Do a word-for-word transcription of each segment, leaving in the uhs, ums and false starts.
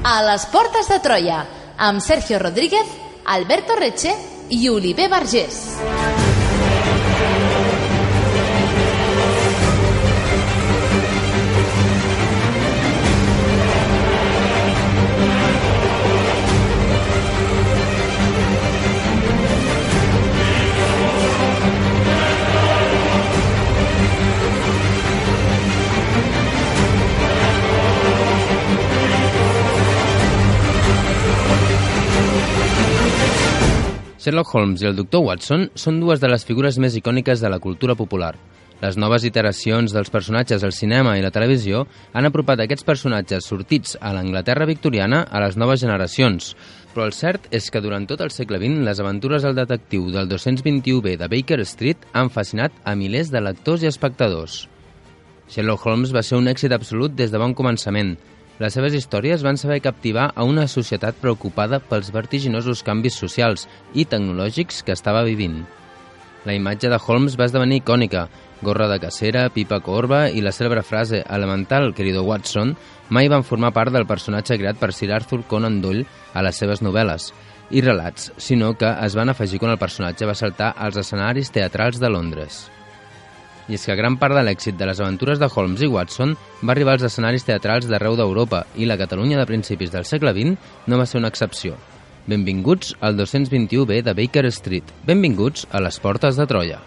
A les portes de Troia, amb Sergio Rodríguez, Alberto Reche i Oliver Vergés. Sherlock Holmes i el doctor Watson són dues de les figures més icòniques de la cultura popular. Les noves iteracions dels personatges al cinema i la televisió han apropat aquests personatges sortits a l'Anglaterra victoriana a les noves generacions, però el cert és que durant tot el segle vint les aventures del detectiu del dos-cents vint-i-u B de Baker Street han fascinat a milers de lectors i espectadors. Sherlock Holmes va ser un èxit absolut des de bon començament. Les seves històries van saber captivar a una societat preocupada pels vertiginosos canvis socials i tecnològics que estava vivint. La imatge de Holmes va esdevenir icònica. Gorra de cacera, pipa corba i la cèlebre frase «Elemental, querido Watson» mai van formar part del personatge creat per Sir Arthur Conan Doyle a les seves novel·les i relats, sinó que es van afegir quan el personatge va saltar als escenaris teatrals de Londres. I és que gran part de l'èxit de les aventures de Holmes i Watson va arribar als escenaris teatrals d'arreu d'Europa i la Catalunya de principis del segle vint no va ser una excepció. Benvinguts al dos-cents vint-i-u B de Baker Street. Benvinguts a les portes de Troia.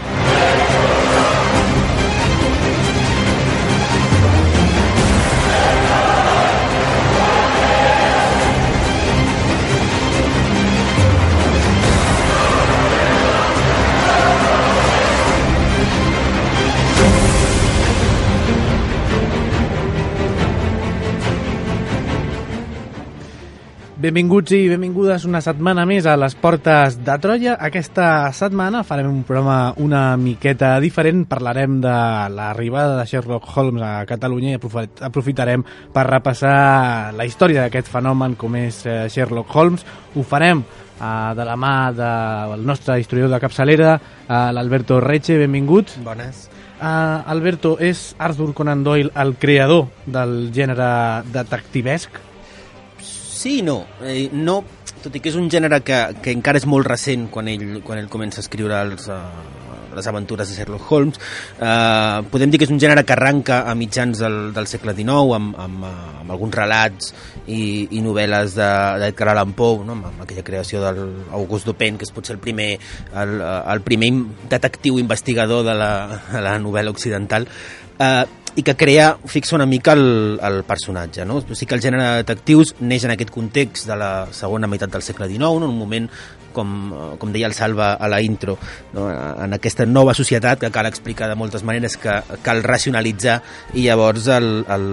Benvinguts i benvingudes una setmana més a les portes de Troia. Aquesta setmana farem un programa una miqueta diferent. Parlarem de l'arribada de Sherlock Holmes a Catalunya i aprofitarem per repassar la història d'aquest fenomen com és Sherlock Holmes. Ho farem uh, de la mà del nostre historiador de capçalera, uh, l'Alberto Reche. Benvingut. Bones. Uh, Alberto, és Arthur Conan Doyle el creador del gènere detectivesc? Sí i no. Eh, no, tot i que és un gènere que, que encara és molt recent quan ell, quan ell comença a escriure els, uh, les aventures de Sherlock Holmes. Eh, podem dir que és un gènere que arranca a mitjans del, del segle dinou amb, amb, amb alguns relats i, i novel·les d'Edgar Allan Poe, no? amb, amb aquella creació d'Auguste Dupin, que és potser el primer, el, el primer detectiu investigador de la, de la novel·la occidental. Eh, i que crea, fixa una mica el, el personatge, no? Sí que el gènere de detectius neix en aquest context de la segona meitat del segle dinou, no? En un moment, com, com deia el Salva a la intro, no? En aquesta nova societat que cal explicar de moltes maneres, que cal racionalitzar, i llavors el, el,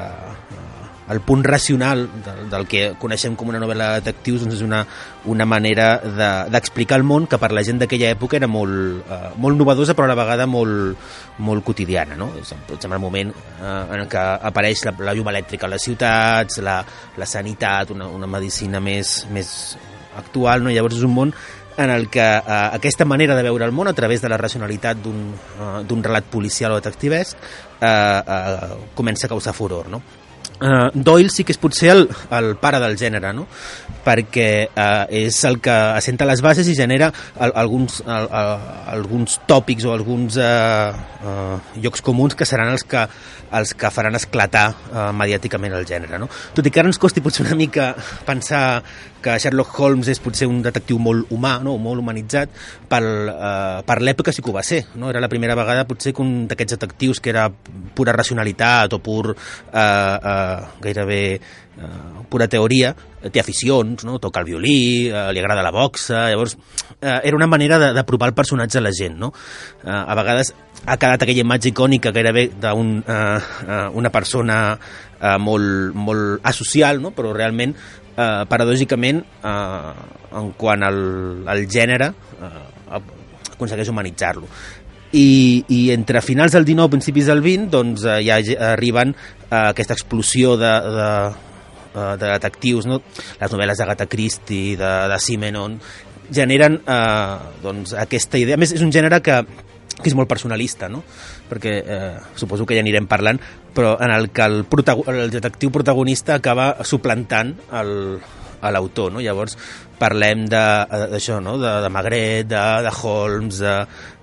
el punt racional del, del que coneixem com una novel·la de detectius doncs és una, una manera d'explicar de, el món que per la gent d'aquella època era molt, uh, molt novedosa però a la vegada molt, molt quotidiana, no? És, per exemple, el moment uh, en què apareix la, la llum elèctrica a les ciutats, la, la sanitat, una, una medicina més, més actual, no? Llavors és un món en el que uh, aquesta manera de veure el món a través de la racionalitat d'un uh, d'un relat policial o detectivesc uh, uh, comença a causar furor, no? Uh, Doyle sí que és potser el, el pare del gènere, no? Perquè uh, és el que assenta les bases i genera al, alguns, al, al, alguns tòpics o alguns uh, uh, llocs comuns que seran els que, els que faran esclatar uh, mediàticament el gènere, no? Tot i que ara ens costi potser una mica pensar que Sherlock Holmes és potser un detectiu molt humà, no? Molt humanitzat, per, uh, per l'època sí que ho va ser, no? Era la primera vegada potser que un d'aquests detectius que era pura racionalitat o pur uh, uh, gairebé uh, pura teoria, té aficions, no? Toca el violí, uh, li agrada la boxa, llavors uh, era una manera d'apropar el personatge a la gent, no? Uh, a vegades ha quedat aquella imatge icònica gairebé d'una uh, uh, una persona uh, molt, molt asocial, no? Però realment Uh, paradògicament uh, en quant al, al gènere uh, aconsegueix humanitzar-lo I, i entre finals del dinou principis del vint doncs uh, ja arriben uh, aquesta explosió de, de, uh, de detectius, no? Les novel·les d'Agatha Christie, de, de Simenon generen uh, doncs, aquesta idea. A més, és un gènere que que és molt personalista, no? Perquè eh, suposo que ja anirem parlant, però en el que el, protago- el detectiu protagonista acaba suplantant el, a l'autor, no? Llavors parlem de, d'això, no? De, de Maigret, de, de Holmes, de,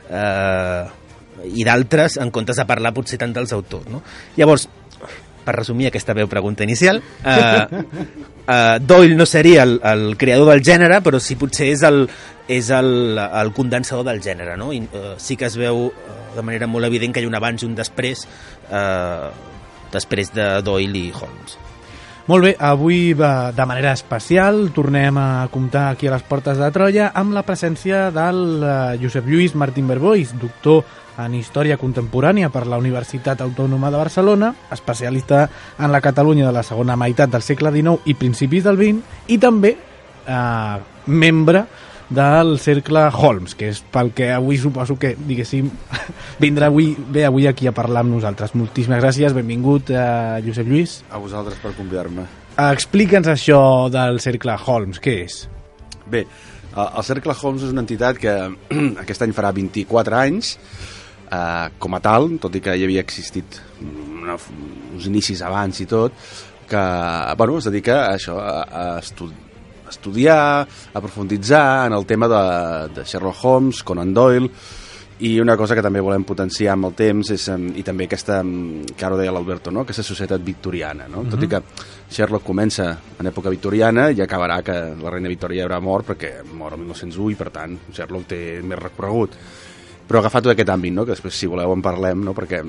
eh, i d'altres, en comptes de parlar potser tant dels autors, no? Llavors, per resumir aquesta veu pregunta inicial, eh, eh, Doyle no seria el, el creador del gènere, però sí potser és el, és el, el condensador del gènere, no? I, eh, sí que es veu eh, de manera molt evident que hi ha un abans i un després, eh, després de Doyle i Holmes. Molt bé, avui de manera especial tornem a comptar aquí a les Portes de Troia amb la presència del Josep Lluís Martín Berbois, doctor en Història Contemporània per la Universitat Autònoma de Barcelona, especialista en la Catalunya de la segona meitat del segle dinou i principis del vint, i també eh, membre del Cercle Holmes, que és pel que avui suposo que, diguéssim, vindrà avui, bé avui aquí a parlar amb nosaltres. Moltíssimes gràcies, benvingut, eh, Josep Lluís. A vosaltres per convidar-me. Explica'ns això del Cercle Holmes, què és? Bé, el Cercle Holmes és una entitat que aquest any farà vint-i-quatre anys, eh, com a tal, tot i que hi havia existit una, uns inicis abans i tot, que bueno, es dedica a això, a, a estudiar estudiar, aprofunditzar en el tema de, de Sherlock Holmes, Conan Doyle, i una cosa que també volem potenciar amb el temps és, i també aquesta, que ara ho deia l'Alberto, no? Aquesta societat victoriana, no? Uh-huh. Tot i que Sherlock comença en època victoriana i acabarà que la reina Victòria haurà mort perquè mor el mil nou-cents u i per tant Sherlock té més recorregut. Però agafat tot aquest àmbit, no? Que després si voleu en parlem, no? Perquè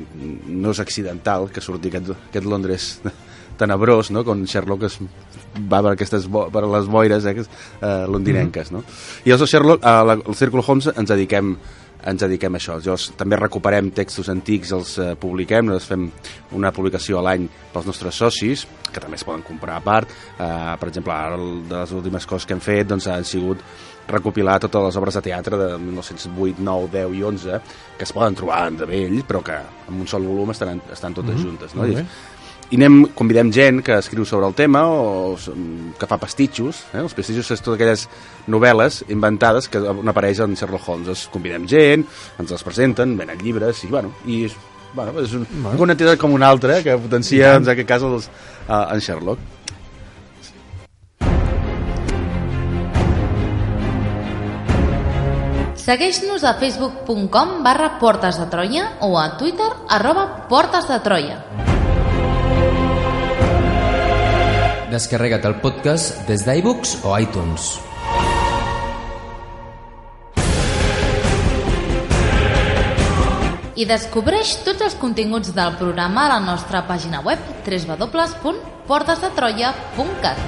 no és accidental que surti aquest, aquest Londres tenebrós, no? Quan Sherlock es va per, aquestes bo per les boires eh, eh, londinenques, no? I els Sherlock, al eh, Cercle Holmes ens dediquem ens dediquem a això. Llavors, també recuperem textos antics, els eh, publiquem, nosaltres fem una publicació a l'any pels nostres socis, que també es poden comprar a part. Eh, per exemple, ara de les últimes coses que hem fet doncs, han sigut recopilar totes les obres de teatre de mil nou-cents vuit, nou, deu i onze, que es poden trobar de vell, però que en un sol volum estan, estan totes mm-hmm. juntes, no? I, i anem, convidem gent que escriu sobre el tema o que fa pastitxos, eh? Els pastitxos és totes aquelles novel·les inventades que on apareix en Sherlock Holmes. Els convidem gent, ens les presenten, venen llibres i, bueno, i, bueno és un, bueno. una entitat com una altra que potencia, en aquest cas, els, uh, en Sherlock. Segueix-nos a facebook punt com barra Portes de Troia o a Twitter arroba Portes de Troia. Descarrega't el podcast des d'iBooks o iTunes. I descobreix tots els continguts del programa a la nostra pàgina web w w w punt portes de troia punt cat.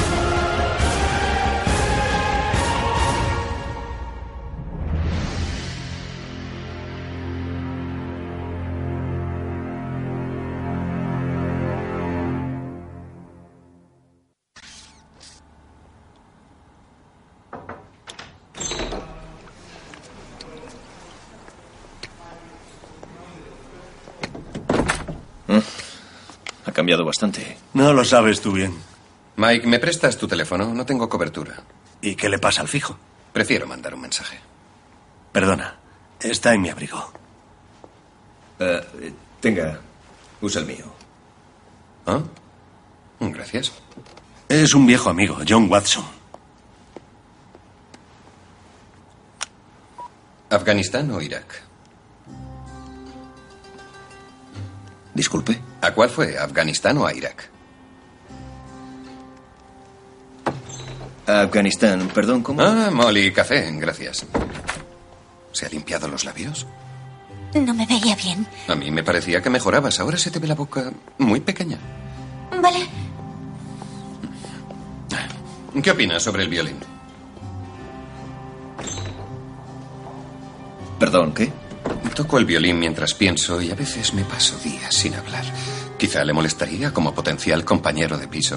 Ha cambiado bastante. No lo sabes tú bien. Mike, ¿me prestas tu teléfono? No tengo cobertura. ¿Y qué le pasa al fijo? Prefiero mandar un mensaje. Perdona, está en mi abrigo. Uh, tenga, usa el mío. ¿Ah? Gracias. Es un viejo amigo, John Watson. ¿Afganistán o Irak? Disculpe. ¿A cuál fue? ¿A Afganistán o a Irak? Afganistán, perdón, ¿cómo? Ah, Molly, café, gracias. ¿Se ha limpiado los labios? No me veía bien. A mí me parecía que mejorabas. Ahora se te ve la boca muy pequeña. Vale. ¿Qué opinas sobre el violín? Perdón, ¿qué? Toco el violín mientras pienso y a veces me paso días sin hablar. Quizá le molestaría como potencial compañero de piso.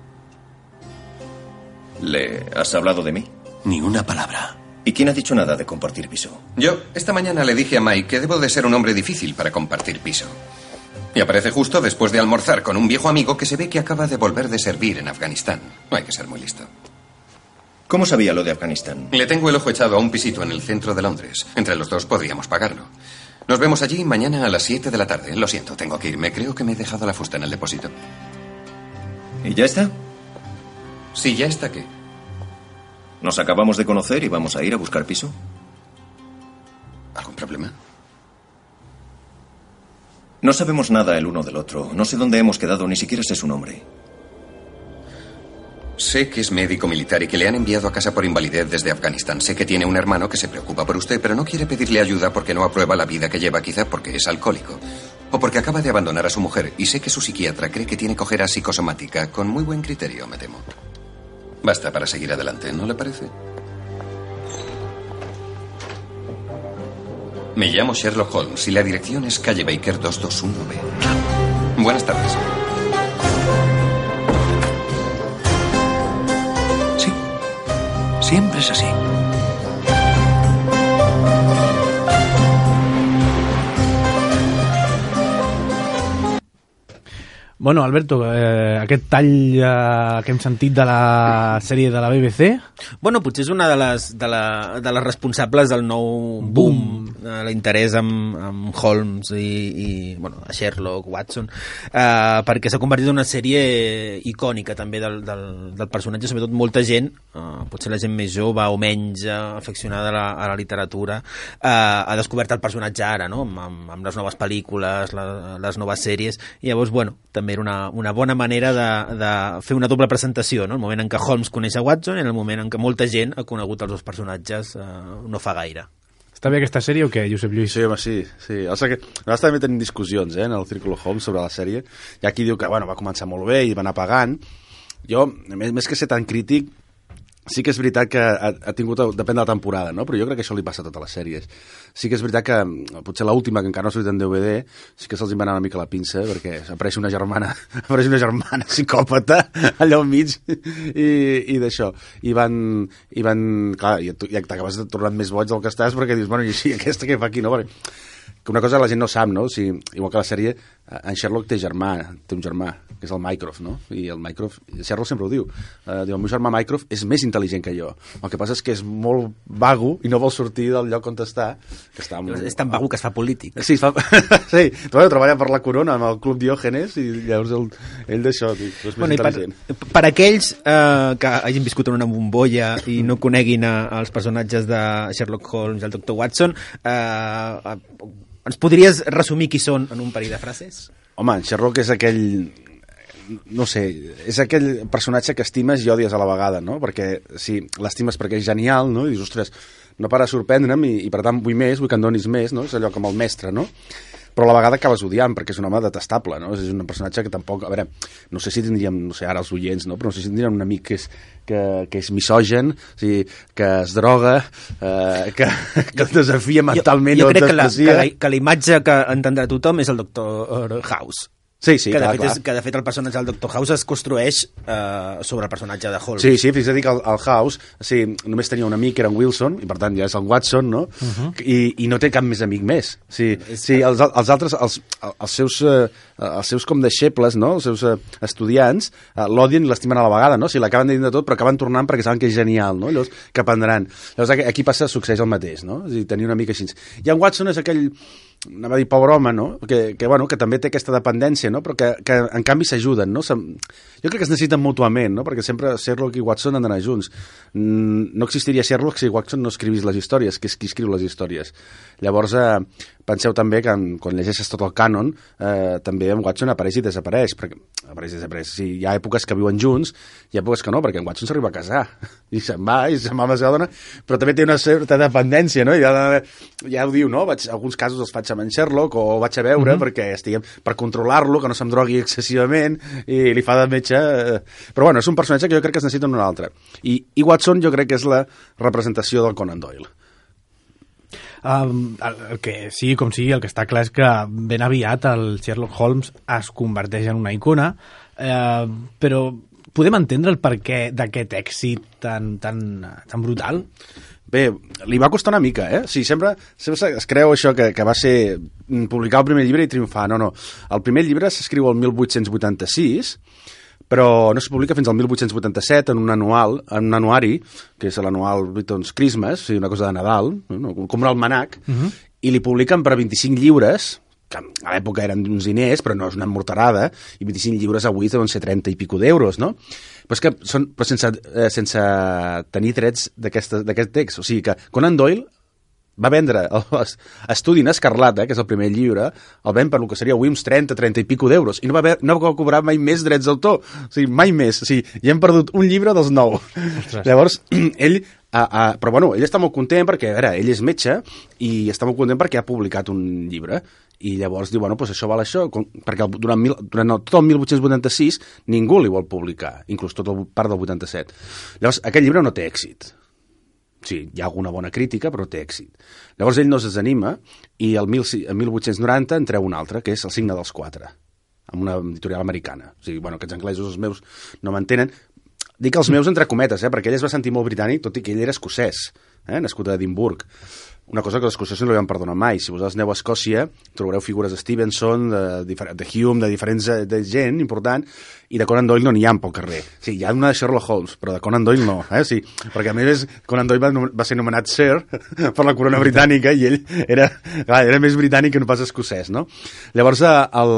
¿Le has hablado de mí? Ni una palabra. ¿Y quién ha dicho nada de compartir piso? Yo, esta mañana le dije a Mike que debo de ser un hombre difícil para compartir piso. Y aparece justo después de almorzar con un viejo amigo que se ve que acaba de volver de servir en Afganistán. No hay que ser muy listo. ¿Cómo sabía lo de Afganistán? Le tengo el ojo echado a un pisito en el centro de Londres. Entre los dos podríamos pagarlo. Nos vemos allí mañana a las siete de la tarde. Lo siento, tengo que irme. Creo que me he dejado la fusta en el depósito. ¿Y ya está? Sí, ya está, ¿qué? Nos acabamos de conocer y vamos a ir a buscar piso. ¿Algún problema? No sabemos nada el uno del otro. No sé dónde hemos quedado, ni siquiera sé su nombre. Sé que es médico militar y que le han enviado a casa por invalidez desde Afganistán. Sé que tiene un hermano que se preocupa por usted, pero no quiere pedirle ayuda porque no aprueba la vida que lleva, quizá porque es alcohólico. O porque acaba de abandonar a su mujer. Y sé que su psiquiatra cree que tiene cojera psicosomática, con muy buen criterio, me temo. Basta para seguir adelante, ¿no le parece? Me llamo Sherlock Holmes y la dirección es calle Baker doscientos veintiuno B. Buenas tardes. Sí, siempre es así. Bueno, Alberto, eh, aquest tall eh, que hem sentit de la sèrie de la B B C... Bueno, potser és una de les, de la, de les responsables del nou boom, boom. de l'interès amb, amb Holmes i, i bueno, Sherlock, Watson, eh, perquè s'ha convertit en una sèrie icònica també del, del, del personatge, sobretot molta gent, eh, potser la gent més jove o menys eh, afeccionada a la, a la literatura, eh, ha descobert el personatge ara, no? amb, amb, amb les noves pel·lícules, la, les noves sèries, i llavors, bueno, també era una, una bona manera de, de fer una doble presentació, no? El moment en què Holmes coneix a Watson i en el moment en què molta gent ha conegut els dos personatges eh, no fa gaire. Està bé aquesta sèrie o què, Josep Lluís? Sí, home, sí. sí. O sigui, que nosaltres també tenim discussions eh, en el Círculo Holmes sobre la sèrie. Hi ha qui diu que bueno, va començar molt bé i va anar pagant. Jo, més, més que ser tan crític, sí que és veritat que ha, ha tingut, depèn de la temporada, no? Però jo crec que això li passa a totes les sèries. Sí que és veritat que potser l'última, que encara no ha sortit en D V D, sí que se'ls va anar una mica la pinça, perquè apareix una germana, apareix una germana psicòpata allà al mig, i, i d'això. I van, i van, clar, i t'acabes tornant més boig del que estàs, perquè dius, bueno, i així, aquesta què fa aquí, no? Perquè que una cosa la gent no sap, no? O sigui, igual que la sèrie, en Sherlock té germà, té un germà, que és el Mycroft, no? I el Mycroft, Sherlock sempre ho diu, uh, diu, el meu germà Mycroft és més intel·ligent que jo. El que passa és que és molt vago i no vol sortir del lloc on està. Que està amb... És tan vago que es fa polític. Sí, fa... sí, bueno, treballa per la corona amb el Club Diògenes i llavors el, ell d'això és més bueno, intel·ligent. Per, per aquells eh, que hagin viscut en una bombolla i no coneguin a, als personatges de Sherlock Holmes i el doctor Watson, eh, ens podries resumir qui són en un parell de frases? Home, Sherlock és aquell... no sé, és aquell personatge que estimes i odies a la vegada, no? Perquè, sí, l'estimes perquè és genial, no? I dius, ostres, no para de sorprendre'm i, i per tant vull més, vull que em donis més, no? És allò com el mestre, no? Però a la vegada acabes odiant perquè és un home detestable, no? És un personatge que tampoc... A veure, no sé si tindríem, no sé, ara els oients, no? Però no sé si tindríem un amic que és, que, que és misogen, o sigui, que es droga, eh, que, que es desafia mentalment. Jo, jo crec que la, que, la, que la imatge que entendrà tothom és el doctor House. Sí, sí, que, clar, de fet clar. És, que de fet el personatge del doctor House es construeix eh, sobre el personatge de Holmes. Sí, sí, fins a dir que el, el House sí, només tenia un amic que era en Wilson, i per tant ja és el Watson, no? Uh-huh. I, I no té cap més amic més. Sí, sí, els, els altres, els, els seus, eh, els seus com deixebles, no? Els seus eh, estudiants eh, l'odien i l'estimen a la vegada, no? O sigui, l'acaben dient de tot, però acaben tornant perquè saben que és genial, no? Llavors, que aprendran. Llavors, aquí passa, succeeix el mateix, no? És a dir, tenir un amic així. I en Watson és aquell... anava a dir pobre home, no? Que, que, bueno, que també té aquesta dependència, no? Però que, que en canvi s'ajuden, no? Jo crec que es necessiten mútuament, no? Perquè sempre Sherlock i Watson han d'anar junts. No existiria Sherlock si Watson no escrivís les històries, que és qui escriu les històries. Llavors, eh, penseu també que en, quan llegeixes tot el cànon, eh, també en Watson apareix i desapareix, perquè apareix i desapareix. Sí, hi ha èpoques que viuen junts, hi ha èpoques que no, perquè en Watson s'arriba a casar, i se'n va, i se'n va amb la seva dona, però també té una certa dependència, no? Ja, ja ho diu, no? Vaig, alguns casos els faig amb en Sherlock, o vaig a veure, mm-hmm. perquè estiguem per controlar-lo, que no se'm drogui excessivament, i li fa de metge... Eh, però bueno, és un personatge que jo crec que es necessita un altre. I, i Watson jo crec que és la representació del Conan Doyle. Um, el, el que sigui com sigui, el que està clar és que ben aviat el Sherlock Holmes es converteix en una icona, eh, però podem entendre el perquè d'aquest èxit tan, tan, tan brutal? Bé, li va costar una mica, eh? Sí, sempre, sempre es creu això que, que va ser publicar el primer llibre i triomfar. No, no. El primer llibre s'escriu el mil vuit-cents vuitanta-sis, però no se publica fins al mil vuit-cents vuitanta-set en un anual, en un anuari, que és l'anual Britain's Christmas, o sigui, una cosa de Nadal, no? Com un almanac, uh-huh. i li publiquen per vint-i-cinc lliures, que a l'època eren uns diners, però no és una morterada, i vint-i-cinc lliures avui deuen ser trenta i pico d'euros, no? Però és que són, però sense, eh, sense tenir drets d'aquest text. O sigui que Conan Doyle va vendre Estudi en Escarlata, que és el primer llibre, el ven per el que seria avui uns trenta, trenta i pico d'euros, i no va, haver, no va cobrar mai més drets d'autor. O sigui, mai més. O sigui, ja hem perdut un llibre dels nou. Ostres. Llavors, ell... Uh, uh, però bueno, ell està molt content perquè, a veure, ell és metge i està molt content perquè ha publicat un llibre i llavors diu, bueno, pues això val això, com, perquè durant, mil, durant el, tot el mil vuit-cents vuitanta-sis ningú li vol publicar, inclús tot el part del vuitanta-set. Llavors, aquest llibre no té èxit. Sí, hi ha alguna bona crítica, però no té èxit. Llavors ell no es desanima i el mil vuit-cents noranta en treu un altre, que és El signe dels quatre, amb una editorial americana. O sigui, bueno, aquests anglesos, els meus, no m'entenen. Dic els meus entre cometes, eh, perquè ell es va sentir molt britànic, tot i que ell era escocès, eh, nascut a Edimburg. Una cosa que els escocesos no li van perdonar mai. Si vosaltres aneu a Escòcia, trobareu figures de Stevenson, de, de Hume, de diferents de gent important, i de Conan Doyle no n'hi ha pel carrer. Sí, hi ha una de Sherlock Holmes, però de Conan Doyle no. Eh? Sí, perquè a més Conan Doyle va, va ser nomenat Sir per la corona britànica i ell era, clar, era més britànic que no pas escocès, no? Llavors, el,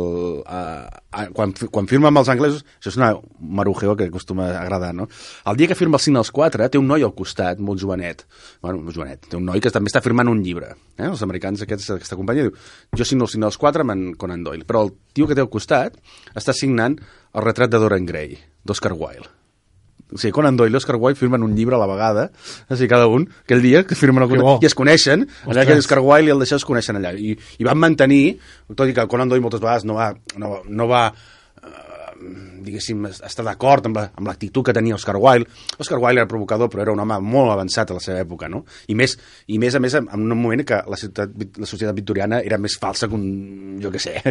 el, quan, quan firma amb els anglesos, això és una marujeo que acostuma a agradar, no? El dia que firma el signe dels quatre, té un noi al costat, molt jovenet. Bueno, molt jovenet. Té un noi que també està firmant un llibre. Eh? Els americans, aquests, aquesta companyia, diu, jo signo el signe dels quatre amb en Conan Doyle, però el tio que té al costat està signant El retrat de Dorian Gray, d'Oscar Wilde. O sigui, Conan Doyle i Oscar Wilde firmen un llibre a la vegada, o sigui, cada un, aquell dia que firmen el i es coneixen, allà que Oscar Wilde i el d'això es coneixen allà, i, i van mantenir, tot i que Conan Doyle moltes vegades no va, no, no va diguéssim, està d'acord amb l'actitud que tenia Oscar Wilde. Oscar Wilde era provocador, però era un home molt avançat a la seva època, no? I més, i més a més, en un moment que la, ciutat, la societat victoriana era més falsa que un, jo què sé,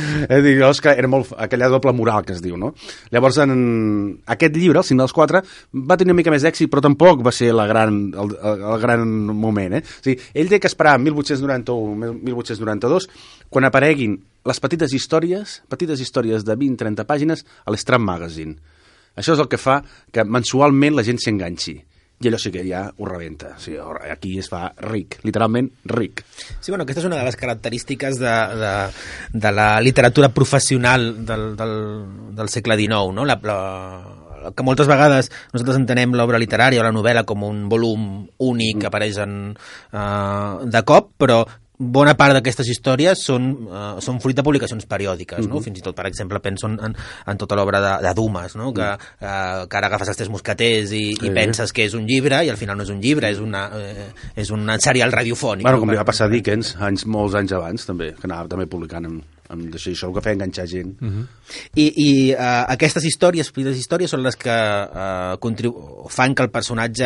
Oscar era molt, aquella doble moral que es diu, no? Llavors, en aquest llibre, El signe dels quatre, va tenir una mica més d'èxit, però tampoc va ser la gran, el, el, el gran moment, eh? O sigui, ell té que esperar mil vuit-cents noranta-u mil vuit-cents noranta-dos, quan apareguin les petites històries, petites històries de vint a trenta pàgines a l'Strand Magazine. Això és el que fa que mensualment la gent s'hi enganxi. I allò sí que ja ho rebenta. O sigui, aquí es fa ric, literalment ric. Sí, bueno, aquesta és una de les característiques de, de, de la literatura professional del, del, del segle dinou, no? La, la, que moltes vegades nosaltres entenem l'obra literària o la novel·la com un volum únic que apareix en, uh, de cop, però bona part d'aquestes històries són, uh, són fruit de publicacions periòdiques, no? Uh-huh. Fins i tot, per exemple, penso en, en, en tota l'obra de, de Dumas, no? Que, uh, que ara agafes els Tres Mosqueters i, i sí. penses que és un llibre i al final no és un llibre, és, una, eh, és un serial radiofònic. Bueno, com li va passar a Dickens, anys, molts anys abans, també, que anava també publicant amb, amb això, això el que feia enganxar gent. Uh-huh. I i uh, aquestes històries, petites històries, són les que uh, contribu- fan que el personatge...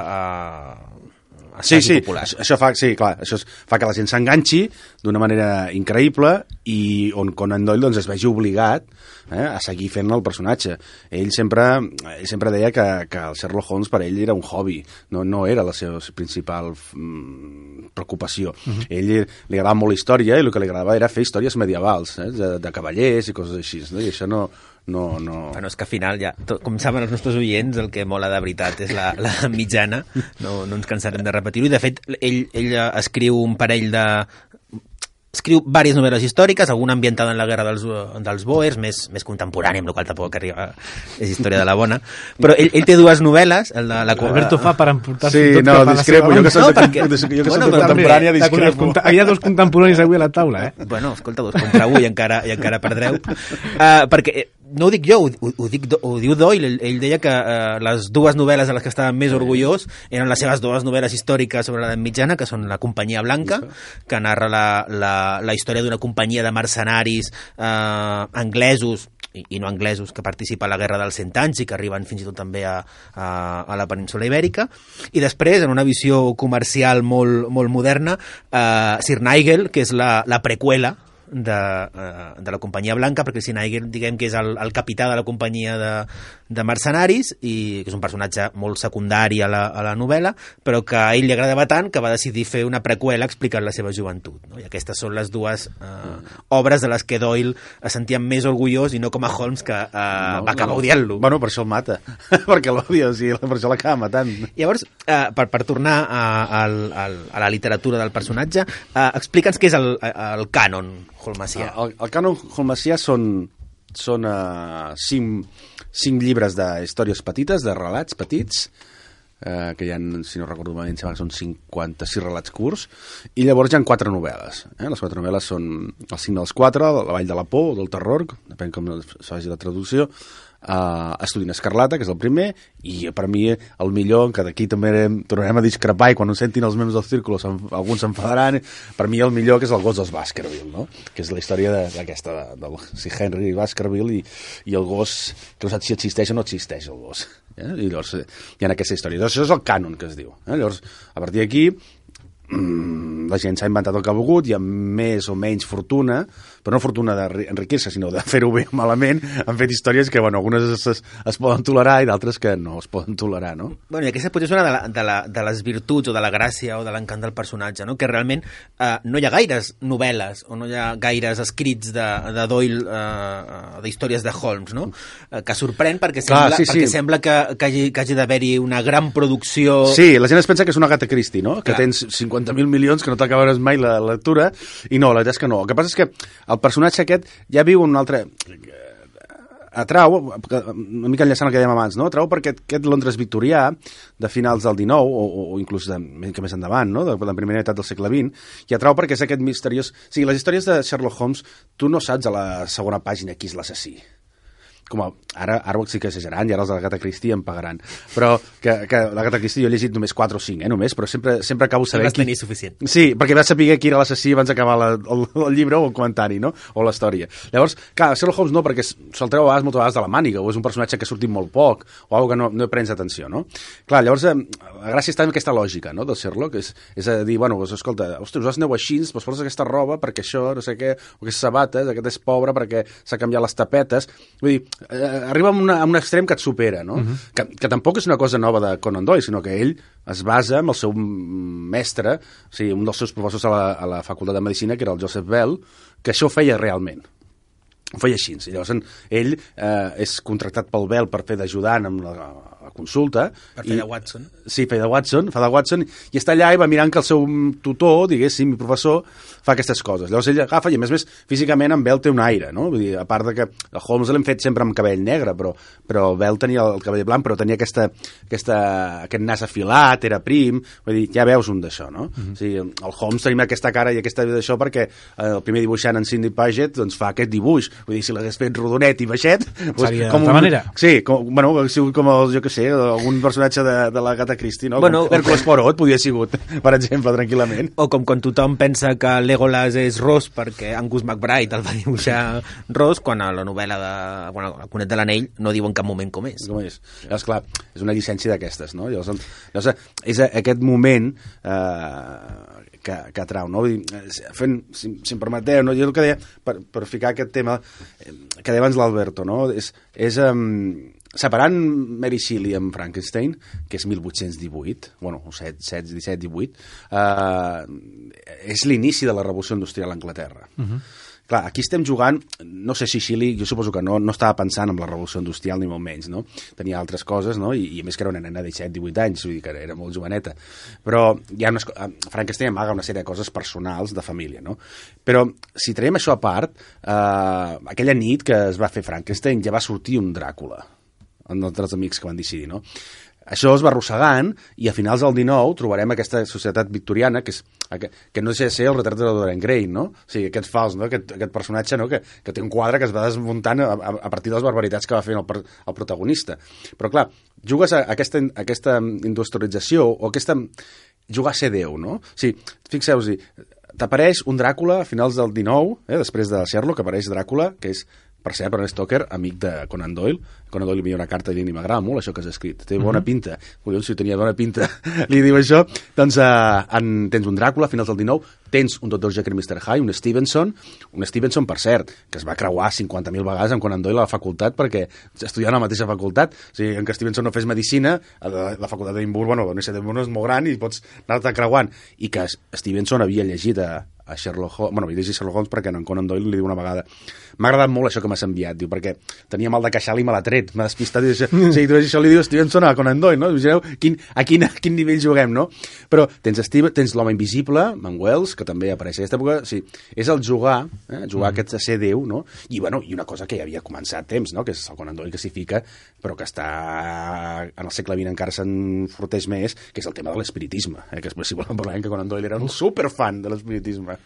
Uh, Sí, sí, popular. Això fa, sí, clar, això fa que la gent s'enganxi d'una manera increïble i on Conan Doyle doncs, es vegi obligat eh, a seguir fent el personatge. Ell sempre, ell sempre deia que, que el Sherlock Holmes per ell era un hobby, no, no era la seva principal mm, preocupació. Uh-huh. Ell li agradava molt la història i el que li agradava era fer històries medievals, eh, de, de cavallers i coses així, no? I això no... No, no... Bueno, és que al final ja, tot, com saben els nostres oients, el que mola de veritat és la, la mitjana, no, no ens cansarem de repetir-ho, i de fet ell, ell escriu un parell de... escriu diverses novel·les històriques, alguna ambientada en la guerra dels, dels Boers, més, més contemporània, amb la qual tampoc arriba, és història de la bona, però ell, ell té dues novel·les, el de la... Alberto fa per emportar-se sí, tot no, cap a discrepo, la jo que soc, no, de, perquè... jo que soc bueno, de contemporània discrepo. Hi ha dos contemporanis avui a la taula, eh? Bueno, escolta, dos contra un i encara, i encara perdreu. Uh, perquè no ho dic jo, ho, ho, dic, ho diu Doyle, ell, ell deia que uh, les dues novel·les de les que estava més orgullós eren les seves dues novel·les històriques sobre l'edat mitjana, que són La Companyia Blanca, que narra la, la, la història d'una companyia de mercenaris eh, anglesos i, i no anglesos que participa a la Guerra dels Cent Anys i que arriben fins i tot també a, a, a la península Ibèrica. I després, en una visió comercial molt, molt moderna, eh, Sir Nigel, que és la, la preqüela de, uh, de la Companyia Blanca, perquè Sir Nigel, diguem que és el, el capità de la companyia de, de mercenaris, i que és un personatge molt secundari a la, a la novel·la, però que a ell li agradava tant que va decidir fer una preqüela explicant la seva joventut. No? I aquestes són les dues eh, obres de les que Doyle es sentia més orgullós, i no com a Holmes, que eh, no, va acabar no. odiant-lo. Bueno, per això el mata, perquè l'odia, o sigui, per això l'acaba matant. Llavors, eh, per, per tornar a, a, a, a la literatura del personatge, eh, explica'ns què és el, el cànon holmesià. El, el cànon holmesià són, són uh, cinc, cinc llibres de històries petites, de relats petits, eh, que hi ha, si no recordo malament, són cinquanta-sis relats curts, i llavors hi ha quatre novel·les. Eh? Les quatre novel·les són El signe dels quatre, La vall de la por, del terror, depèn com es faci la traducció, Uh, Estudi en Escarlata, que és el primer, i per mi el millor, que d'aquí també tornarem a discrepar, i quan ho sentin els membres del círculo alguns s'enfadaran, per mi el millor, que és el gos dels Baskerville, no? Que és la història d'aquesta de, del si Henry Baskerville i, i el gos, que no saps si existeix o no existeix el gos, eh? I llavors hi ha aquesta història. Llavors, això és el cànon que es diu, eh? Llavors, a partir d'aquí mm, la gent s'ha inventat el que ha volgut, hi ha més o menys fortuna, però no fortuna d'enriquir-se, sinó de fer-ho bé o malament. Han fet històries que, bueno, algunes es, es, es poden tolerar i d'altres que no es poden tolerar, no? Bueno, i aquesta potser és una de, la, de, la, de les virtuts o de la gràcia o de l'encant del personatge, no? Que realment eh, no hi ha gaires novel·les o no hi ha gaires escrits de, de Doyle, eh, d'històries de Holmes, no? Eh, que sorprèn perquè sembla, Clar, sí, perquè sí. sembla que, que hagi, que hagi d'haver-hi una gran producció... Sí, la gent es pensa que és una Agatha Christie, no? Que Clar. tens cinquanta mil milions, que no t'acabaràs mai la lectura, i no, la veritat és que no. El que passa és que el personatge aquest ja viu un altre... Atrau, una mica enllaçant el que dèiem abans, no? Atrau perquè aquest Londres victorià de finals del dinou, o, o inclús de, que més endavant, no? De la primera meitat del segle vint, i atrau perquè és aquest misteriós... O sigui, les històries de Sherlock Holmes, tu no saps a la segona pàgina qui és l'assassí. Com a, ara, ara ho estic exagerant, i ara els de l'Agatha Christie em pagaran, però que, que l'Agatha Christie jo he llegit només quatre o cinc, eh, només, però sempre, sempre acabo sabent... Vas tenir suficient. Sí, perquè vas saber qui era l'assassí abans d'acabar la, el, el llibre o el comentari, no? O la història. Llavors, clar, Sherlock Holmes no, perquè se'l treu a vegades moltes vegades de la màniga, o és un personatge que ha sortit molt poc, o algo que no, no prens atenció, no? Clar, llavors, la gràcia està en aquesta lògica, no?, del Sherlock, és, és a dir, bueno, doncs, escolta, ostres, vosaltres aneu així, doncs portes aquesta roba perquè això, no sé què, o aquestes sabates, aquest és pobre perquè s'ha canviat les tapetes, vull dir, eh, arriba a, una, a un extrem que et supera, no? Uh-huh. que, que tampoc és una cosa nova de Conan Doyle, sinó que ell es basa en el seu mestre, o sigui, un dels seus professors a la, a la Facultat de Medicina, que era el Joseph Bell, que això ho feia realment. Ho feia així. I llavors ell eh, és contractat pel Bell per fer d'ajudant amb la, la consulta. Per fer de Watson. Sí, fer de Watson, fa de Watson, i està allà i va mirant que el seu tutor, diguéssim, mi professor, fa aquestes coses. Llavors ell agafa, i a més a més, físicament en Bell té un aire, no? Vull dir, a part de que el Holmes l'hem fet sempre amb cabell negre, però, però Bell tenia el cabell blanc, però tenia aquesta, aquesta, aquest nas afilat, era prim, vull dir, ja veus un d'això, no? Uh-huh. O sigui, el Holmes tenim aquesta cara i aquesta d'això perquè eh, el primer dibuixant en Sidney Paget doncs fa aquest dibuix. Vull dir, si l'hagués fet rodonet i baixet... Seria com d'altra un, manera. Sí, com, bueno, com el, jo què sé, algun personatge de, de la Agatha Christie, no? Bueno, Com Hércules Poirot podria haver sigut, per exemple, tranquil·lament. O com quan tothom pensa que Legolas és ros perquè Angus MacBride el va dibuixar ros, quan a la novel·la de... Bueno, el Conet de l'Anell no diu en cap moment com és. Com és. Llavors, clar, és una llicència d'aquestes, no? Llavors, llavors és aquest moment eh, que, que atrau, no? Vull dir, fent, si, si em permeteu, no? Jo el que deia, per, per ficar aquest tema que deia abans l'Alberto, no? És, és um, separant Mary Shelley amb Frankenstein, que és mil vuit-cents divuit, bueno, set, set, disset, divuit, eh, és l'inici de la revolució industrial a Anglaterra. Uh-huh. Clar, aquí estem jugant, no sé si Shelley, jo suposo que no, no estava pensant en la revolució industrial ni molt menys, no? Tenia altres coses, no? I, i a més que era una nena de disset divuit anys, vull dir que era molt joveneta. Però hi ha unes, Frankenstein amaga una sèrie de coses personals de família, no? Però si traiem això a part, eh, aquella nit que es va fer Frankenstein ja va sortir un Dràcula, amb altres amics que van decidir, no? Això es va arrossegant i a finals del dinou trobarem aquesta societat victoriana que, és, que no deixa de ser el retrat de Dorian Gray, no? O sigui, aquest fals, no? aquest, aquest personatge, no? que, que té un quadre que es va desmuntant a, a, a partir de les barbaritats que va fent el, el protagonista. Però clar, jugues a aquesta, a aquesta industrialització o aquesta... jugar a ser Déu, no? O sigui, fixeu-vos, t'apareix un Dràcula a finals del dinou, eh? Després de Sherlock apareix Dràcula, que és Per cert, Bram Stoker, amic de Conan Doyle. Conan Doyle li envia una carta i li m'agrada molt això que has escrit. Té bona Mhm. pinta. Collons, si tenia bona pinta, li diu això. Doncs eh, en, tens un Dràcula a finals del dinou, tens un doctor Jekyll i mister Hyde, un Stevenson, un Stevenson, per cert, que es va creuar cinquanta mil vegades amb Conan Doyle a la facultat perquè estudiant a la mateixa facultat. O sigui, en que Stevenson no fes medicina, a la, la facultat d'Edimburg, bueno, la Universitat d'Edimburg és molt gran i pots anar-te creuant. I que Stevenson havia llegit a, a Sherlock Holmes, bueno, havia llegit Sherlock Holmes perquè en Conan Doyle li diu una vegada. M'ha agradat molt això que m'has enviat, diu, perquè tenia mal de queixal i me l'ha tret, m'ha despistat i diu, sí, tu això li diu Stevenson a Conan Doyle, no? Imagineu quin, a, quin, a quin nivell juguem, no? Però tens, Steve, tens l'home invisible, en Wells, que també apareix a aquesta època, sí, és el jugar, eh? jugar mm. aquest a ser Déu, no? I, bueno, i una cosa que ja havia començat temps, no? Que és el Conan Doyle que s'hi fica, però que està en el segle vint encara s'enforteix més, que és el tema de l'espiritisme, eh? Que és possible parlar que Conan Doyle era un superfan de l'espiritisme.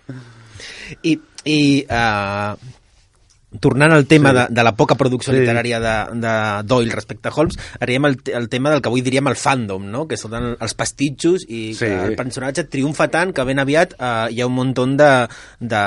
I, i uh, tornant al tema sí. de, de la poca producció sí. literària de, de Doyle respecte a Holmes, arribem al, al tema del que avui diríem el fandom, no? Que són els pastitxos i sí. que el personatge triomfa tant que ben aviat uh, hi ha un munt de, de,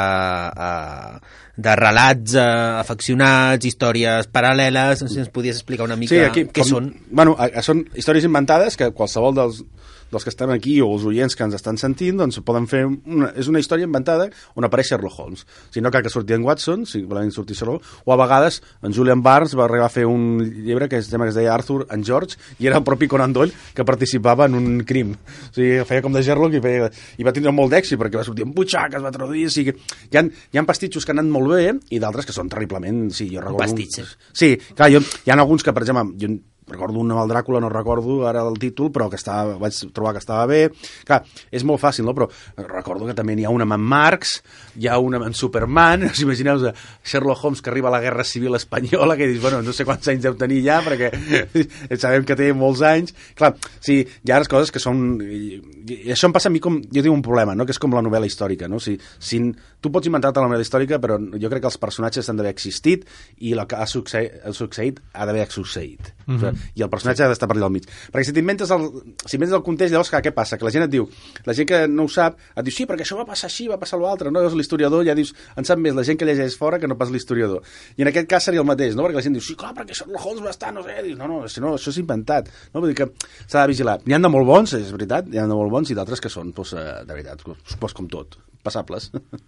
uh, de relats uh, afeccionats, històries paral·leles. No sé si ens podies explicar una mica sí, aquí, què com, són. Bueno, són històries inventades que qualsevol dels dels que estan aquí o els oients que ens estan sentint, doncs poden fer... Una, és una història inventada on apareix Sherlock Holmes. Si no cal que surti en Watson, si volen sortir Sherlock, o a vegades en Julian Barnes va arribar a fer un llibre que es, que es deia Arthur and George, i era el propi Conan Doyle que participava en un crim. O sigui, feia com de Sherlock i, feia, i va tindre molt d'èxit perquè va sortir en butxaques, va traduir... O sigui, hi ha, hi ha pastitxos que han anat molt bé i d'altres que són terriblement... Sí, jo recordo... Pastitxe. Un... Sí, clar, jo, hi ha alguns que, per exemple, jo recordo un amb el Dràcula, no recordo ara el títol, però que estava, vaig trobar que estava bé. Clar, és molt fàcil, no? Però recordo que també n'hi ha una amb en Marx, hi ha una amb en Superman, us imagineu Sherlock Holmes que arriba a la Guerra Civil Espanyola, que dius, bueno, no sé quants anys deu tenir ja, perquè sabem que té molts anys. Clar, sí, hi ha les coses que són... I això em passa a mi com... Jo tinc un problema, no? Que és com la novel·la històrica, no? O sigui, si, tu pots inventar-te la novel·la històrica, però jo crec que els personatges han d'haver existit i el que ha succeït, ha, succeït, ha d'haver succeït. Mm -hmm. O sigui, i el personatge ha d'estar per allà al mig. Perquè si t'inventes el, si inventes el context, llavors què passa? Que la gent et diu, la gent que no ho sap, et diu, sí, perquè això va passar així, va passar l'altre, no? Llavors l'historiador ja dius, en sap més la gent que llegeix fora que no pas l'historiador. I en aquest cas seria el mateix, no? Perquè la gent diu, sí, clar, perquè Sherlock Holmes va estar, no sé, dius, no, no, si no, això és inventat. No? Vull dir que s'ha de vigilar. N'hi ha de molt bons, és veritat, n'hi ha de molt bons i d'altres que són, doncs, de veritat, doncs, com tot, passables.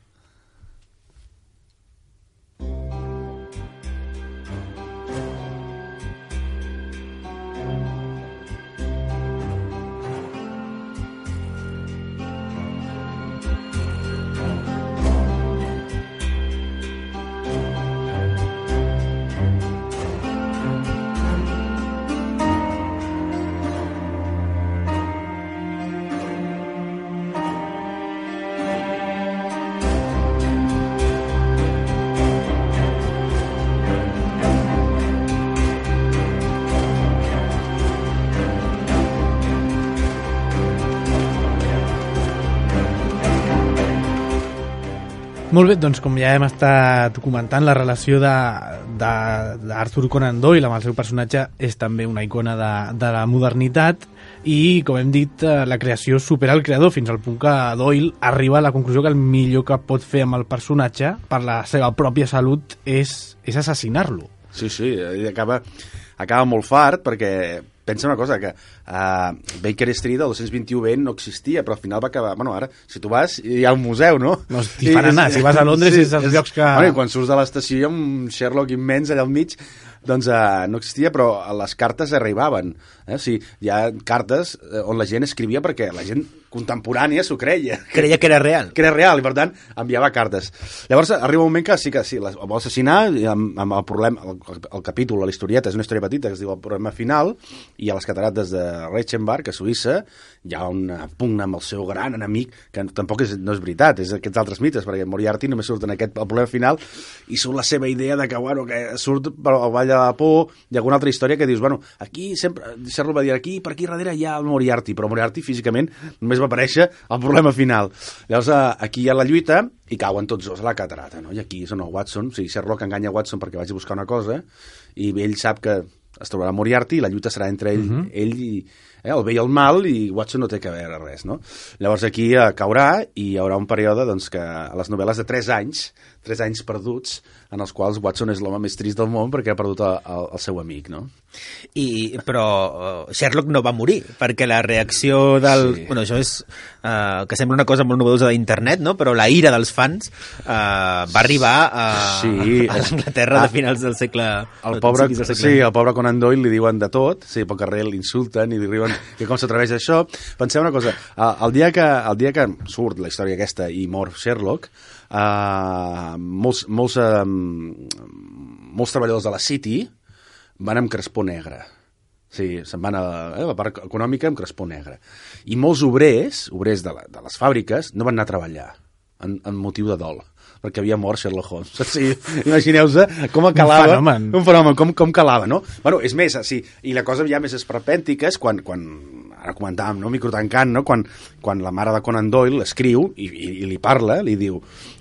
Molt bé, doncs com ja hem estat comentant, la relació d'Arthur Conan Doyle amb el seu personatge és també una icona de, de la modernitat i, com hem dit, la creació supera el creador fins al punt que Doyle arriba a la conclusió que el millor que pot fer amb el personatge per la seva pròpia salut és, és assassinar-lo. Sí, sí, acaba, acaba molt fart perquè pensa una cosa, que uh, Baker Street, el dos-cents vint-i-u B no existia, però al final va acabar... Bueno, ara, si tu vas, hi ha un museu, no? No, t'hi fan anar. Si vas a Londres, sí, és els llocs que... Bueno, i quan surts de l'estació hi ha un Sherlock immens allà al mig, doncs uh, no existia, però les cartes arribaven. Eh? O sigui, hi ha cartes on la gent escrivia perquè la gent contemporània s'ho creia. Creia que era real. Que era real, i per tant enviava cartes. Llavors arriba un moment que sí que sí, el vol assassinar, amb, amb el problema, el, el capítol, la historieta, és una història petita que es diu el problema final, i a les catarates de Reichenbach, a Suïssa, hi ha una pugna amb el seu gran enemic, que tampoc és, no és veritat, és aquests altres mites, perquè Moriarty només surt en aquest el problema final, i surt la seva idea de que, bueno, que surt al Vall de la Por, hi ha alguna altra història que dius, bueno, aquí sempre, Sherlock va dir, aquí, per aquí darrere hi ha el Moriarty, però Moriarty físicament només va aparèixer al problema final. Llavors, aquí hi ha la lluita i cauen tots dos a la catarata, no? I aquí és on el Watson, o sigui, Sherlock enganya Watson perquè vagi a buscar una cosa i ell sap que es trobarà Moriarty i la lluita serà entre ell, uh-huh. ell i eh, el bé i el mal, i Watson no té que veure res, no? Llavors aquí eh, caurà i hi haurà un període doncs, que a les novel·les de tres anys, tres anys perduts, en els quals Watson és l'home més trist del món perquè ha perdut el, el, el seu amic, no? I, però uh, Sherlock no va morir, perquè la reacció del... Sí. Bueno, això és... Uh, que sembla una cosa molt novedosa d'internet, no? Però la ira dels fans uh, va arribar a, sí, a l'Anglaterra de finals del segle... El pobre, del segle. Sí, el pobre Conan Doyle li diuen de tot, sí, pel carrer l'insulten i li diuen que com s'atreveix a això. Penseu una cosa, el dia, que, el dia que surt la història aquesta i mor Sherlock, uh, molts, molts, uh, molts treballadors de la City van amb crespó negre. Sí, se'n van a, eh, a la part econòmica amb crespó negre. I molts obrers, obrers de, la, de les fàbriques, no van anar a treballar en, en motiu de dol, perquè havia mort Sherlock Holmes. Sí, imagineu-se com calava. Un fenomen. Un fenomen, com, com calava, no? Bueno, és més, sí, i la cosa ja més esperpèntica és quan, quan ara comentàvem, no?, microtancant, no?, quan, quan la mare de Conan Doyle escriu i, i, i li parla, li diu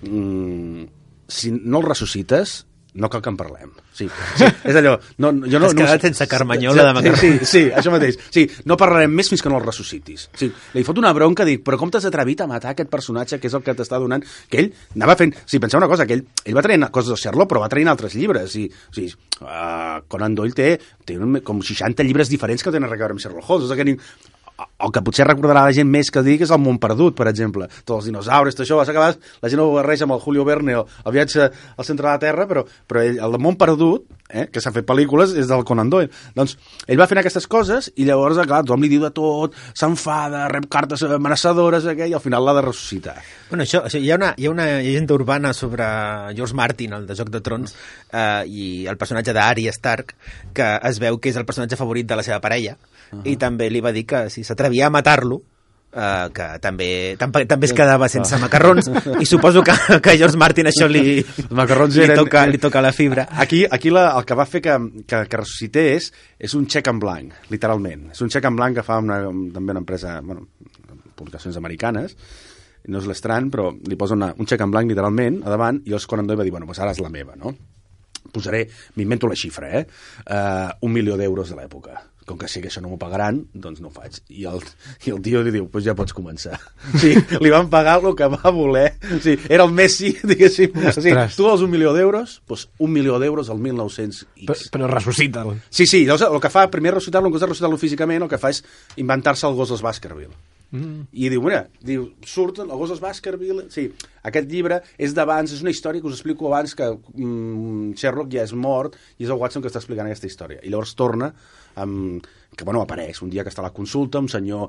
mm, si no el ressuscites, no cal que en parlem. Sí, sí, és allò... No, jo no, Has quedat no, sense carmanyola de macarró. Sí, sí, sí, això mateix. Sí, no parlarem més fins que no el ressuscitis. Sí, li fot una bronca, dic, però com t'has atrevit a matar aquest personatge que és el que t'està donant... Que ell anava fent... Sí, penseu una cosa, que ell, ell va traient coses de Sherlock, però va traient altres llibres. I, o sigui, uh, Conan Doyle té, té un, com seixanta llibres diferents que tenen a veure amb Sherlock Holmes. O sigui, que el que potser recordarà la gent més que dic és el món perdut, per exemple. Tots els dinosaures, tot això, a vegades la gent ho barreja amb el Julio Verne, el, el viatge al centre de la Terra, però, però ell, el món perdut, eh, que s'ha fet pel·lícules, és del Conan Doyle. Doncs ell va fent aquestes coses i llavors, clar, tothom li diu de tot, s'enfada, rep cartes amenaçadores, eh, i al final l'ha de ressuscitar. Bueno, això, això, hi ha una, hi ha una llegenda urbana sobre George Martin, el de Joc de Trons, eh, i el personatge d'Arya Stark, que es veu que és el personatge favorit de la seva parella, Uh -huh. i també li va dir que si s'atrevia a matar-lo, uh, que també, també, també es quedava sense macarrons, i suposo que, que a George Martin això li, macarrons li, eren, toca, li toca la fibra. Aquí, aquí la, el que va fer que, que, que ressuscités és un xec en blanc, literalment. És un xec en blanc que fa una, també una empresa, bueno, publicacions americanes, no és l'Estrany, però li posa una, un xec en blanc literalment a davant, i els Conan Doyle va dir, bueno, pues ara és la meva, no? Posaré, m'invento la xifra, eh? Uh, un milió d'euros de l'època. Com que sé que això no m'ho pagaran, doncs no ho faig. I el, i el tio li diu, pues ja pots començar. Sí, li van pagar el que va voler. Sí, era el Messi, diguéssim. Sí, tu vols un milió d'euros? Doncs un milió d'euros al mil nou-cents X. Però, però ressuscita'l. Sí, sí, llavors el que fa, primer ressuscitar-lo, en comptes de ressuscitar-lo físicament, el que fa és inventar-se el gos dels Baskerville. Mm. I diu, mira, diu, surt el gos dels Baskerville, sí, aquest llibre és d'abans, és una història que us explico abans que mm, Sherlock ja és mort i és el Watson que està explicant aquesta història. I llavors torna amb, que bueno, apareix un dia que està a la consulta, un senyor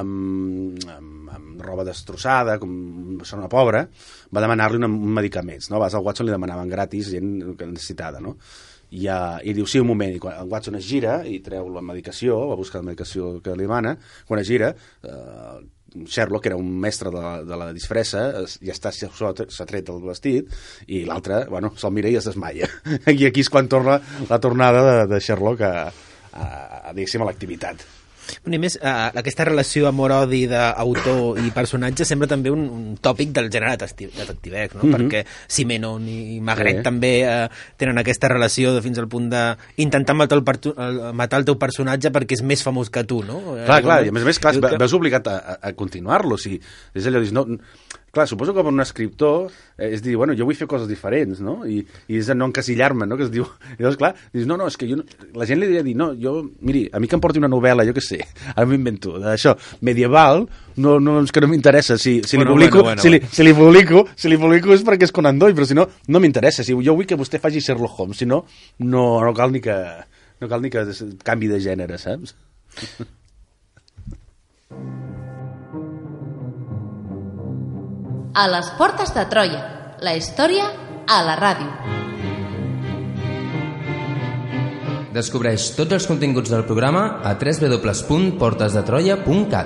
amb, amb, amb roba destrossada, com una persona pobra, va demanar-li un medicaments, no? Vas al Watson li demanaven gratis gent necessitada, no? I, uh, i diu, sí, un moment, i quan el Watson es gira i treu la medicació, va buscar la medicació que li demana, quan es gira, uh, Sherlock, que era un mestre de la, de la disfressa, ja està, s'ha tret el vestit, i l'altre, bueno, se'l mira i es desmaia. I aquí és quan torna la tornada de, de Sherlock a, a, a, diguéssim, a l'activitat. Bueno, I més, uh, aquesta relació amor-odi d'autor i personatge sembla també un, un tòpic del gènere detectivesc, no? Mm -hmm. Perquè Simenon i Maigret sí. també uh, tenen aquesta relació de fins al punt d'intentar matar, el matar el teu personatge perquè és més famós que tu, no? Clar, uh, clar, i a més a més, clar, que... veus obligat a, a continuar-lo, o sigui, és allò, dius, no... Clar, suposo que per un escriptor eh, és dir, bueno, jo vull fer coses diferents, no? I, i és de no encasillar-me, no? Que es diu... I llavors, clar, dius, no, no, és que jo... No... La gent li diria dir, no, jo... Miri, a mi que em porti una novel·la, jo què sé, ara m'invento, d'això, medieval, no, no, és que no m'interessa. Si, si, bueno, li publico, bueno, bueno, si, li, si li publico, si li publico és perquè és Conan Doyle, però si no, no m'interessa. Si jo vull que vostè faci Sherlock Holmes, si no, no, no cal ni que... No cal ni que canvi de gènere, saps? A les portes de Troia, la història a la ràdio. Descobreix tots els continguts del programa a w w w punt portes de troia punt cat.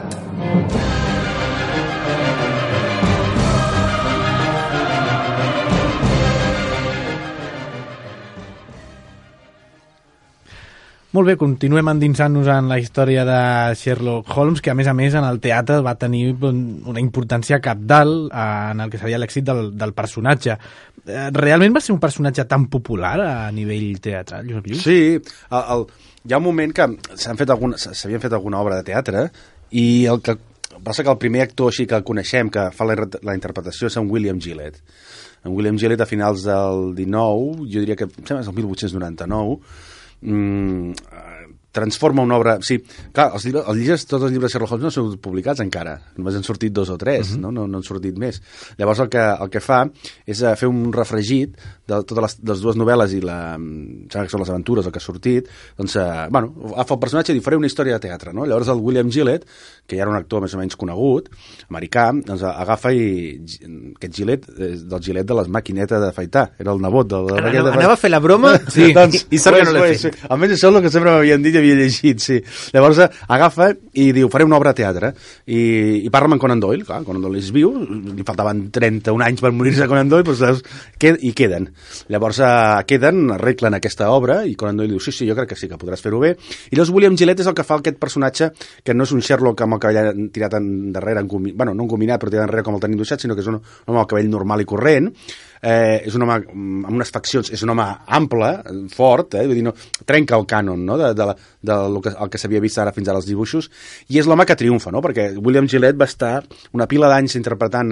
Molt bé, continuem endinsant-nos en la història de Sherlock Holmes, que a més a més en el teatre va tenir una importància cabdal en el que seria l'èxit del, del personatge. Realment va ser un personatge tan popular a nivell teatral, Josep Lluís? Sí, el, el, hi ha un moment que s'han fet alguna, s'havien fet alguna obra de teatre i el que passa que el primer actor així que el coneixem, que fa la, la interpretació, és en William Gillett. En William Gillett, a finals del dinou, jo diria que, em sembla que és el mil vuit-cents noranta-nou, mm, transforma una obra... Sí, clar, els llibres, els llibres, tots els llibres de Sherlock Holmes no són publicats encara, només han sortit dos o tres, uh-huh. no? No, no han sortit més. Llavors el que, el que fa és fer un refregit de totes les, les dues novel·les i la, que són les aventures, el que ha sortit, doncs, eh, bueno, fa el personatge i faré una història de teatre, no? Llavors el William Gillett, que ja era un actor més o menys conegut, americà, doncs agafa i aquest Gillett, del Gillett de les maquinetes d'afaitar, era el nebot del... De anava, anava a fer la broma sí. doncs, i sort que no l'he fet. Sí. Almenys això és el que sempre m'havien dit i havia llegit, sí. Llavors agafa i diu, faré una obra de teatre, i, i parla amb Conan Doyle, clar, Conan Doyle és viu, li faltaven trenta-un anys per morir-se a Conan Doyle, però doncs, qued, i queden. Llavors eh, queden, arreglen aquesta obra, i Conan Doyle diu, sí, sí, jo crec que sí, que podràs fer-ho bé. I llavors William Gillett és el que fa aquest personatge, que no és un Sherlock amb el cabell tirat endarrere, en, bueno, no engominat, però tirat enrere com el tenim duixat, sinó que és un home amb el cabell normal i corrent, eh, és un home amb unes faccions, és un home ample, fort, eh, vull dir, no, trenca el cànon, no?, de, de, de, de lo que, el que s'havia vist ara fins ara als dibuixos, i és l'home que triomfa, no?, perquè William Gillett va estar una pila d'anys interpretant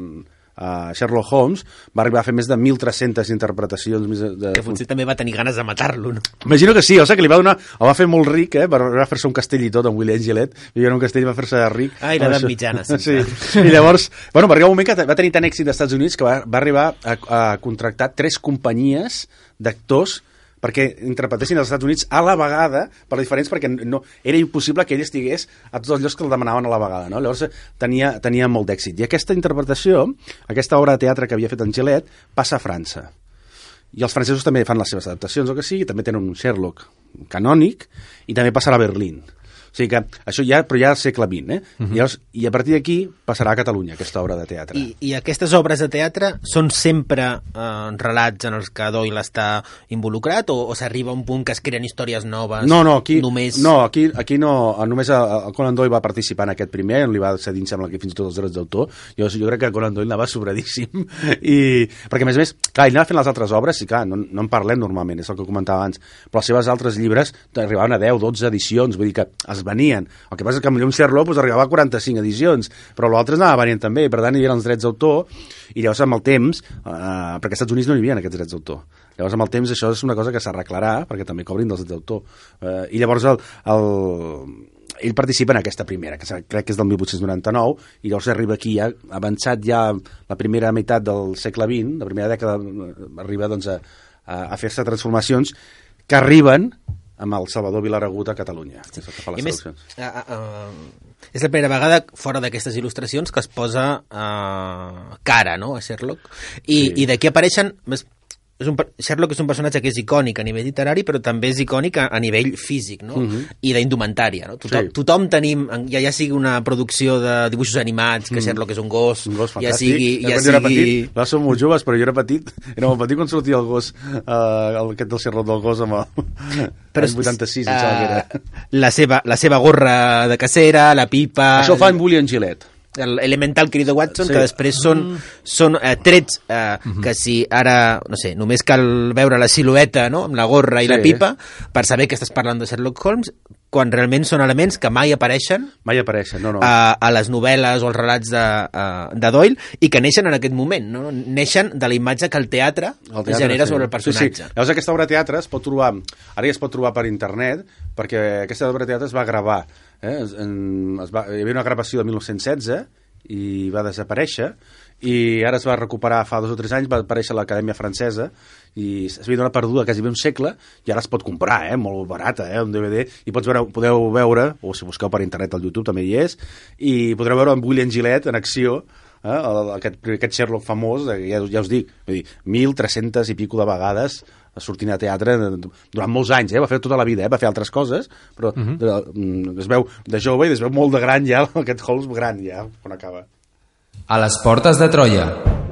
Uh, Sherlock Holmes, va arribar a fer més de mil tres-centes interpretacions més de... que potser també va tenir ganes de matar-lo, no? Imagino que sí, o sigui que li va donar, el va fer molt ric, eh, per va fer-se un castell i tot amb William Gillett, vivia en un castell i va fer-se ric. Ah, i l'edat mitjana, sí. sí. I llavors, bueno, va arribar un moment que va tenir tant èxit als Estats Units que va, va arribar a, a contractar tres companyies d'actors perquè interpretessin als Estats Units a la vegada per diferents, perquè no, era impossible que ell estigués a tots els llocs que el demanaven a la vegada, no? Llavors tenia, tenia molt d'èxit. I aquesta interpretació, aquesta obra de teatre que havia fet en Gillett, passa a França. I els francesos també fan les seves adaptacions, o que sigui, també tenen un Sherlock canònic, i també passarà a Berlín. O sigui que això ja, però ja al segle vint, eh? Uh-huh. I, llavors, I a partir d'aquí passarà a Catalunya aquesta obra de teatre. I, i aquestes obres de teatre són sempre eh, relats en els que Doyle està involucrat, o, o s'arriba a un punt que es creen històries noves? No, no, aquí només, no, aquí, aquí no, només el Conan Doyle va participar en aquest primer, on li va cedir, em sembla que fins i tot els drets d'autor. Jo, jo crec que Conan Doyle anava sobradíssim, i, perquè a més a més, clar, ell anava fent les altres obres, i clar, no, no en parlem normalment, és el que comentava abans, però els seus altres llibres arribaven a deu, dotze edicions, vull dir que es venien. El que passa és que potser un Sherlock pues, arribava a quaranta-cinc edicions, però l'altre anava venint també, i per tant hi havia els drets d'autor, i llavors amb el temps, eh, perquè als Estats Units no hi havia aquests drets d'autor, llavors amb el temps això és una cosa que s'arreglarà, perquè també cobrin dels drets d'autor, eh, i llavors el, el, ell participa en aquesta primera, que crec que és del mil vuit-cents noranta-nou, i llavors arriba aquí ja, avançat ja la primera meitat del segle vint, la primera dècada arriba doncs, a, a, a fer-se transformacions que arriben amb el Salvador Vilaragut a Catalunya. Sí. I més, uh, uh, és la primera vegada fora d'aquestes il·lustracions que es posa uh, cara, no?, a Sherlock, i, sí. I d'aquí apareixen... És un, Sherlock és un personatge que és icònic a nivell literari, però també és icònic a, a nivell físic, no? Uh-huh. I d'indumentària, no? Tothom, sí. tothom tenim, ja, ja sigui una producció de dibuixos animats, que Sherlock és un gos, un gos ja sigui... Ja sigui... era petit, no, som molt joves, però jo era petit, era molt petit quan sortia el gos, uh, aquest del Sherlock del gos amb el... Però vuitanta-sis, uh, que era. La seva, la seva gorra de cacera, la pipa... Això ho fa en William Gillett. L'elemental querido Watson, sí. Que després són, són eh, trets eh, uh-huh. que si ara, no sé, només cal veure la silueta, no?, amb la gorra i sí. la pipa per saber que estàs parlant de Sherlock Holmes, quan realment són elements que mai apareixen mai apareixen, no, no. A, a les novel·les o els relats de, a, de Doyle, i que neixen en aquest moment, no? Neixen de la imatge que el teatre, el teatre genera sí. sobre el personatge. Sí, sí. Llavors aquesta obra de teatre es pot trobar, ara ja es pot trobar per internet, perquè aquesta obra de teatre es va gravar, eh? es, en, es va, hi havia una gravació de mil nou-cents setze i va desaparèixer, i ara es va recuperar fa dos o tres anys, va aparèixer a l'Acadèmia Francesa, i s'havia donat perduda quasi bé un segle, i ara es pot comprar, eh? Molt barata, eh? Un D V D, i pots veure, podeu veure, o si busqueu per internet al YouTube també hi és, i podreu veure en William Gillett en acció, eh? aquest, aquest Sherlock famós, ja, ja us dic, vull dir, mil tres-centes i pico de vegades sortint a teatre durant molts anys, eh? Va fer tota la vida, eh? Va fer altres coses, però uh-huh. de, es veu de jove i es veu molt de gran ja, aquest Holmes gran ja, quan acaba. A les portes de Troia.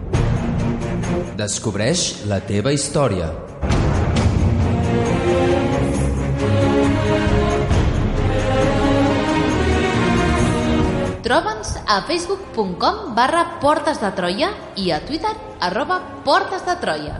Descobreix la teva història. Troba'ns a facebook punt com barra Portes de Troia i a Twitter arroba Portes de Troia.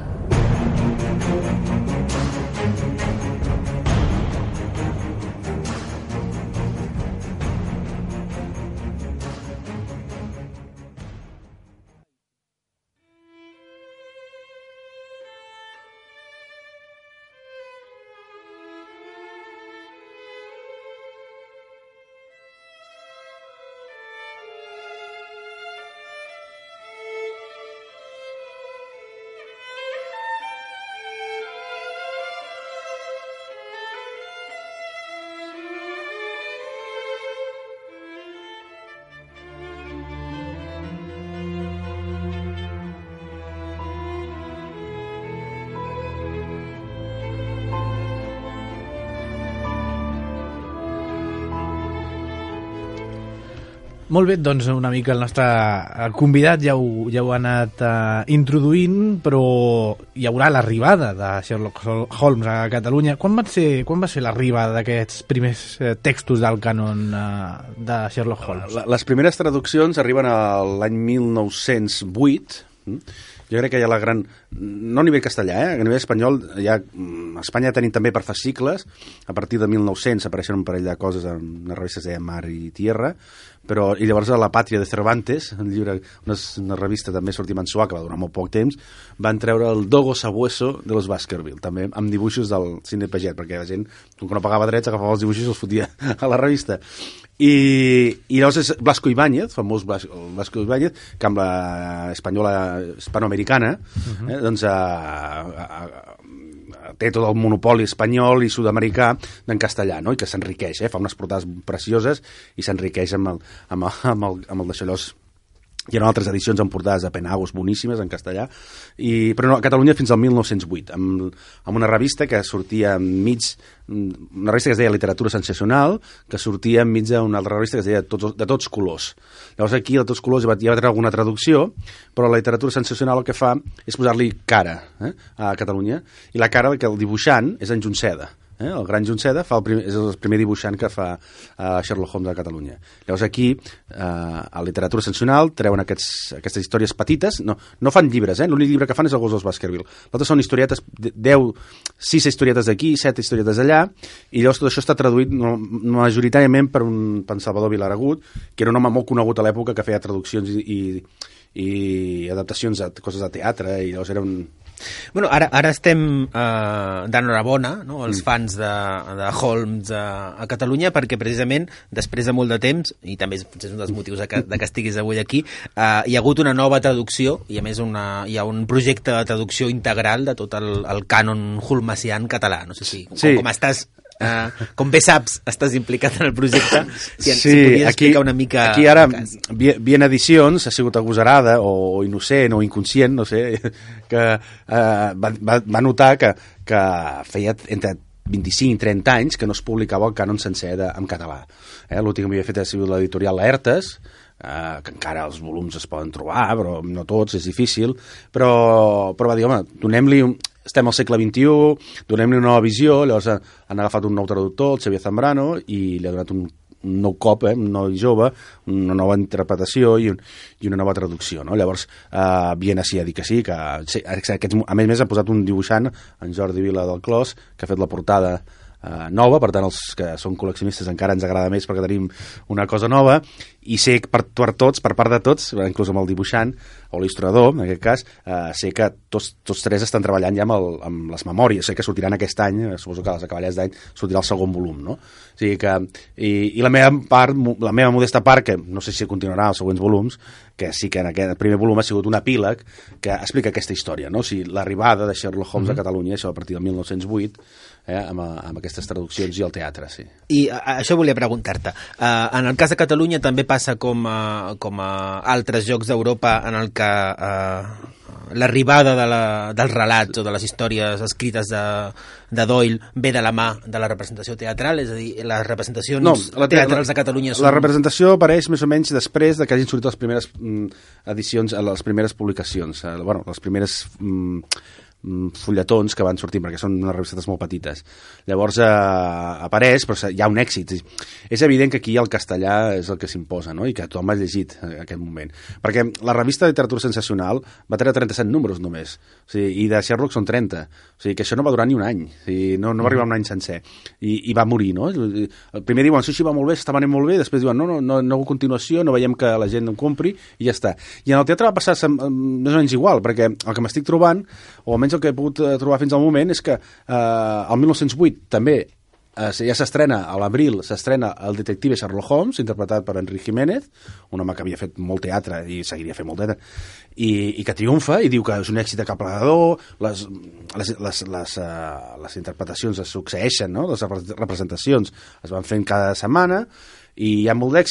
Molt bé, doncs una mica el nostre convidat ja ho, ja ho ha anat uh, introduint, però hi haurà l'arribada de Sherlock Holmes a Catalunya. Quan va ser, quan va ser l'arribada d'aquests primers uh, textos del cànon uh, de Sherlock Holmes? Les primeres traduccions arriben a l'any mil nou-cents vuit. Jo crec que hi ha la gran... No a nivell castellà, eh? A nivell espanyol, ja, a Espanya tenim també per fascicles. A partir de mil nou-cents apareixen un parell de coses en una revista que es deia Mar i Tierra, però, i llavors a La Pàtria de Cervantes, un llibre, una, una revista també sortia mensual, que va durar molt poc temps, van treure el Dogo Sabueso de los Baskerville, també amb dibuixos del Cine Paget, perquè la gent, com que no pagava drets, agafava els dibuixos i els fotia a la revista. I, i llavors és Blasco Ibáñez, famós Blasco, Blasco Ibáñez, que amb la espanyola hispanoamericana, uh-huh. eh, doncs a, a, a, té tot el monopoli espanyol i sud-americà d'en castellà, no? I que s'enriqueix, eh? Fa unes portades precioses i s'enriqueix amb el, amb el, amb el, amb el d'això. Hi ha altres edicions amb portades de Penagos boníssimes en castellà, i, però no, a Catalunya fins al mil nou-cents vuit, amb, amb una revista que sortia enmig, una revista que es deia Literatura Sensacional, que sortia enmig d'una altra revista que es deia tots, De Tots Colors. Llavors aquí, de Tots Colors, ja va, ja va tenir alguna traducció, però la Literatura Sensacional el que fa és posar-li cara eh, a Catalunya, i la cara que el dibuixant és en Junceda. Eh? El gran Junceda fa el primer, és el primer dibuixant que fa uh, Sherlock Holmes a Catalunya. Llavors aquí, uh, a Literatura Sensacional, treuen aquests, aquestes històries petites, no, no fan llibres, eh? L'únic llibre que fan és el Gos dels Baskerville. L'altre són historietes, deu, sis historietes d'aquí, set historietes d'allà, i llavors tot això està traduït no, majoritàriament per un per Salvador Vilaragut, que era un home molt conegut a l'època que feia traduccions i, i, i adaptacions a coses de teatre, i llavors era un... Bueno, ara, ara estem eh, d'enhorabona, no?, els fans de, de Holmes a, a Catalunya, perquè precisament després de molt de temps, i també és, és un dels motius de que, de que estiguis avui aquí, eh, hi ha hagut una nova traducció, i a més una, hi ha un projecte de traducció integral de tot el, el cànon holmesià en català. No sé si, com, sí. com estàs... Uh, com bé saps, estàs implicat en el projecte, si, sí, si podies aquí, explicar una mica... Aquí ara, Bien Edicions ha sigut agosarada, o innocent, o inconscient, no sé, que uh, va, va, va notar que, que feia entre vint-i-cinc i trenta anys que no es publicava el cànon sencer de, en català. Eh? L'últim que havia fet ha sigut l'editorial Laertes, Uh, que encara els volums es poden trobar, però no tots, és difícil, però, però va dir, home, donem-li un... estem al segle vint-i-u, donem-li una nova visió. Llavors han agafat un nou traductor, el Xavier Zambrano, i li ha donat un, un nou cop, eh, un nou jove, una nova interpretació i, un, i una nova traducció, no? Llavors uh, Viena s'hi ha dit que sí, que aquests, a més a més ha posat un dibuixant, en Jordi Vila del Clos, que ha fet la portada Uh, nova, per tant els que són col·leccionistes encara ens agrada més perquè tenim una cosa nova, i sé per, per tots, per part de tots, inclús amb el dibuixant o l'il·lustrador, en aquest cas, uh, sé que tots, tots tres estan treballant ja amb, el, amb les memòries, sé que sortiran aquest any, suposo que a les acaballades d'any sortirà el segon volum, no? O sigui que, i, i la meva part, la meva modesta part, que no sé si continuarà els següents volums, que sí que en aquest primer volum ha sigut un epíleg que explica aquesta història, no? O sigui, l'arribada de Sherlock Holmes mm-hmm. a Catalunya, això a partir del mil nou-cents vuit, eh, amb, amb aquestes traduccions i el teatre, sí. I a, això volia preguntar-te. Uh, en el cas de Catalunya també passa com a, com a altres llocs d'Europa en el que uh, l'arribada de la, dels relats o de les històries escrites de, de Doyle ve de la mà de la representació teatral, és a dir, les representacions no, la te teatrals de Catalunya són... La representació apareix més o menys després de que hagin sortit les primeres mm, edicions, les primeres publicacions, eh, bueno, les primeres... Mm, fulletons que van sortir, perquè són unes revistes molt petites. Llavors eh, apareix, però hi ha un èxit. És evident que aquí el castellà és el que s'imposa, no? I que tothom ha llegit en aquest moment. Perquè la revista de literatura sensacional va treure trenta-set números només, o sigui, i de Sherlock són trenta. O sigui, que això no va durar ni un any, o sigui, no, no va arribar un any sencer. I, i va morir, no? El primer diuen, sí, sí, va molt bé, s'està venent molt bé, després diuen, no, no, no, no continuació, no veiem que la gent en compri, i ja està. I en el teatre va passar més o menys igual, perquè el que m'estic trobant, o almenys el que he pogut trobar fins al moment, és que eh, el mil nou-cents vuit també eh, ja s'estrena, a l'abril s'estrena El detective Sherlock Holmes, interpretat per Enric Jiménez, un home que havia fet molt teatre i seguiria fent molt teatre, i, i que triomfa i diu que és un èxit acaplador, les, les, les, les, uh, les interpretacions es succeeixen, no? Les representacions es van fent cada setmana i hi ha molt d'èxit,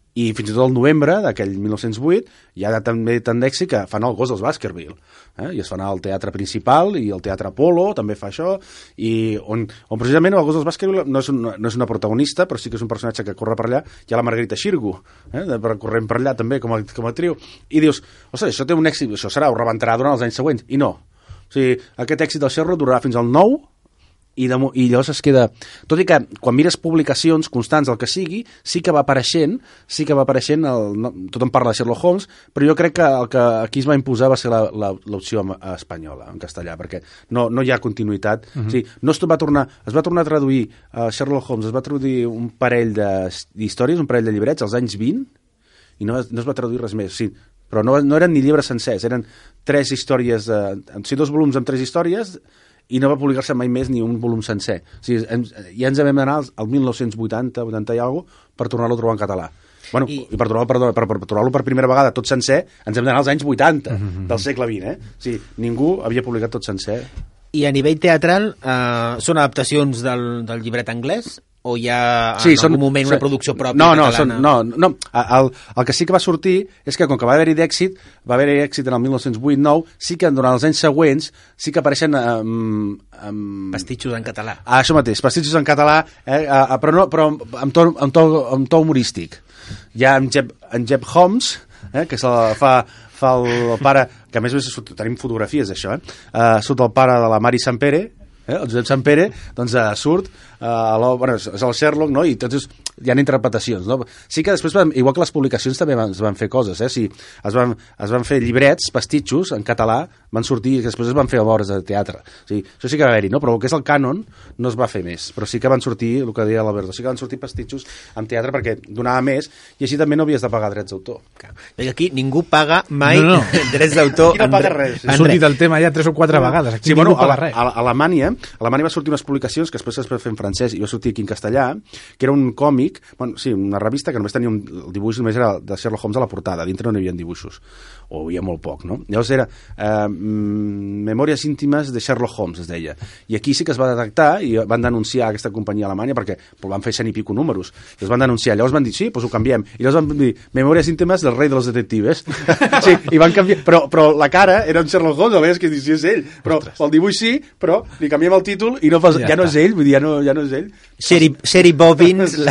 i fins i tot el novembre d'aquell mil nou-cents vuit hi ha també tant d'èxit que fan el Gos dels Baskerville, eh? I es fan al Teatre Principal i el Teatre Apolo també fa això, i on, on precisament el Gos dels Baskerville no és, una, no és una protagonista, però sí que és un personatge que corre per allà. Hi ha la Margarita Xirgu, eh? corrent per allà també com a, com a actriu, i dius, ostres, això té un èxit, això serà, ho rebentarà durant els anys següents, i no. O sigui, aquest èxit del Sherlock durarà fins al nou, i, de, i llavors es queda... Tot i que quan mires publicacions constants del que sigui, sí que va apareixent, sí que va apareixent, el, no, tothom parla de Sherlock Holmes, però jo crec que el que aquí es va imposar va ser l'opció espanyola, en castellà, perquè no, no hi ha continuïtat. Uh-huh. O sigui, no es va tornar, es va tornar a traduir uh, Sherlock Holmes, es va traduir un parell d'històries, un parell de llibrets, als anys vint, i no, no es va traduir res més. O sigui, però no, no eren ni llibres sencers, eren tres històries, de, o sigui, dos volums amb tres històries, i no va publicar-se mai més ni un volum sencer. O sigui, hem, ja ens vam anar al mil nou-cents vuitanta, vuitanta i alguna cosa, per tornar-lo a trobar en català. Bueno, I, i per trobar-lo per, per, per, trobar per primera vegada tot sencer, ens hem d'anar als anys vuitanta mm-hmm. del segle vint, eh? O sigui, ningú havia publicat tot sencer. I a nivell teatral, eh, són adaptacions del, del llibret anglès? O hi ha sí, en són, algun moment una producció pròpia no, no, catalana? Són, no, no, el, el que sí que va sortir és que com que va haver-hi d'èxit, va haver-hi èxit en el mil nou-cents vuit nou, sí que durant els anys següents sí que apareixen um, um, pastitxos en català. Ah, això mateix, pastitxos en català, eh, uh, però, no, però amb, to, amb, to, amb to humorístic. Hi ha en Jeb, en Jeb Holmes, eh, que se la fa, fa el pare, que a més a més tenim fotografies d'això, eh? Uh, surt el pare de la Mari Sampere, eh, el Josep Sampere, doncs uh, surt, uh, bueno, és el Sherlock, no? I tots hi ha interpretacions, no? Sí que després, van, igual que les publicacions, també van, es van fer coses, eh? Sí, es, van, es van fer llibrets, pastitxos, en català, van sortir i després es van fer obres de teatre. O sigui, això sí que va haver-hi, no? Però el que és el cànon no es va fer més, però sí que van sortir, el que deia l'Alberto, sí que van sortir pastitxos en teatre perquè donava més i així també no havies de pagar drets d'autor. Perquè aquí ningú paga mai no, no. drets d'autor. Aquí no paga res. Ha sortit el tema ja tres o quatre no. vegades, aquí sí, ningú bueno, paga res. A, a Alemanya, a Alemanya va sortir unes publicacions que després es va fer en francès i va sortir aquí en castellà, que era un còmic, bueno, sí, una revista que només tenia un, el dibuix només era de Sherlock Holmes a la portada, dintre no hi havia dibuixos, o hi havia molt poc, no? Llavors era eh, Memòries íntimes de Sherlock Holmes, es deia. I aquí sí que es va detectar i van denunciar aquesta companyia alemanya perquè van fer cent i pico números. I els van denunciar. Llavors van dir, sí, doncs ho canviem. I llavors van dir, Memòries íntimes del rei de los detectives. Sí, i van canviar. Però, però la cara era un Sherlock Holmes, a veure, que sí, és ell. Però Ostres. El dibuix sí, però li canviem el títol i no fa, ja, ja no és ell, vull dir, ja no, ja no és ell. Sherry, Sherry Bobbins. La...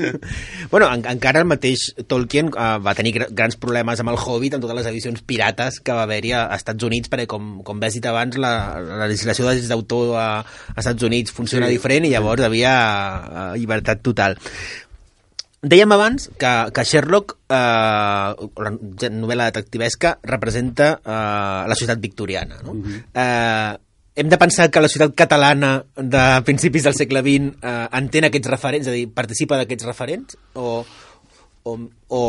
bueno, en, encara el mateix Tolkien uh, va tenir grans problemes amb el Hobbit, amb totes les edicions pirates que va haver-hi a Estats Units, perquè com, com bé has dit abans, la, la legislació de drets d'autor a, a Estats Units funciona sí, diferent i llavors hi havia uh, llibertat total. Dèiem abans que, que Sherlock, eh, la novel·la detectivesca, representa eh, la societat victoriana, no? Uh-huh. Eh, hem de pensar que la societat catalana de principis del segle vint eh, entén aquests referents, és a dir, participa d'aquests referents, o, o, o,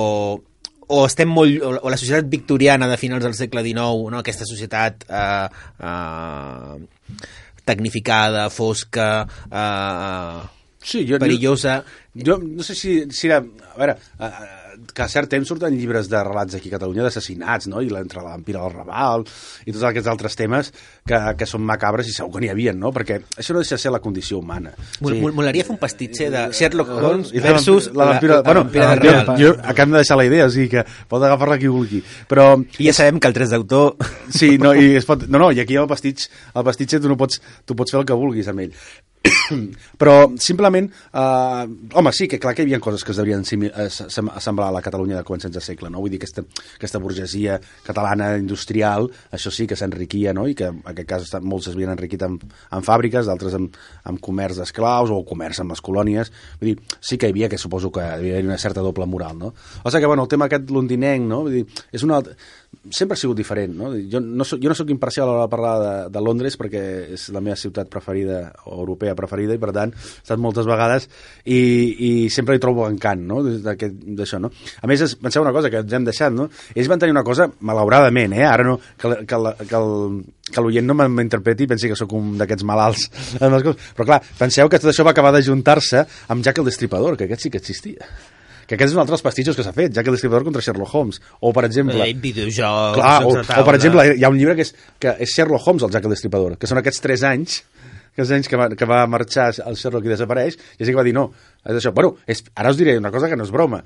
o estem molt, o, o la societat victoriana de finals del segle dinou, no? Aquesta societat eh, eh, tecnificada, fosca, eh, sí, jo, perillosa. Jo no sé si, si era... A veure, uh, que a cert temps surten llibres de relats aquí a Catalunya d'assassinats, no? I entre la vampira del Raval i tots aquests altres temes que, que són macabres i segur que n'hi havia, no? Perquè això no deixa de ser la condició humana. Mol, sí. Molaria fer un pastitxe de Sherlock Holmes versus la, la, vampira, la, la, bueno, la vampira del Raval. Jo, jo acabem de deixar la idea, o sigui que pot agafar-la qui vulgui. Però... I ja sabem que el tres d'autor... Sí, no, i es pot... no, no, i aquí el pastitx, el pastitxe tu no pots, tu pots fer el que vulguis amb ell. Però simplement eh, home, sí que clar que hi havia coses que es deurien assemblar a la Catalunya de començaments de segle, no? Vull dir, aquesta, aquesta burgesia catalana industrial, això sí que s'enriquia, no? I que en aquest cas molts s'havien enriquit amb, amb fàbriques, d'altres amb, amb comerç d'esclaus o comerç amb les colònies. Vull dir, sí que hi havia, que suposo que hi havia una certa doble moral, no? O sigui que, bueno, el tema aquest londinenc, no? Vull dir, és una altra... sempre ha sigut diferent, no? Jo no soc, jo no soc imparcial a l'hora de parlar de, de Londres perquè és la meva ciutat preferida, europea preferida, i per tant he estat moltes vegades i, i sempre hi trobo encant, no? D'això, no? A més, penseu una cosa que ens hem deixat, no? Ells van tenir una cosa, malauradament, eh? Ara no, que, que, que el que l'oient no m'interpreti i pensi que sóc un d'aquests malalts. Però clar, penseu que tot això va acabar d'ajuntar-se amb Jack el Destripador, que aquest sí que existia. Que aquest és un altre dels pastitxos que s'ha fet, Jack el Destripador contra Sherlock Holmes, o per exemple... Eh, videojocs, clar, o, o per exemple, hi ha un llibre que és, que és Sherlock Holmes, el Jack el Destripador, que són aquests tres anys, aquests anys que va, que va marxar el Sherlock i desapareix, i així que va dir, no, és això. Bueno, és, ara us diré una cosa que no és broma.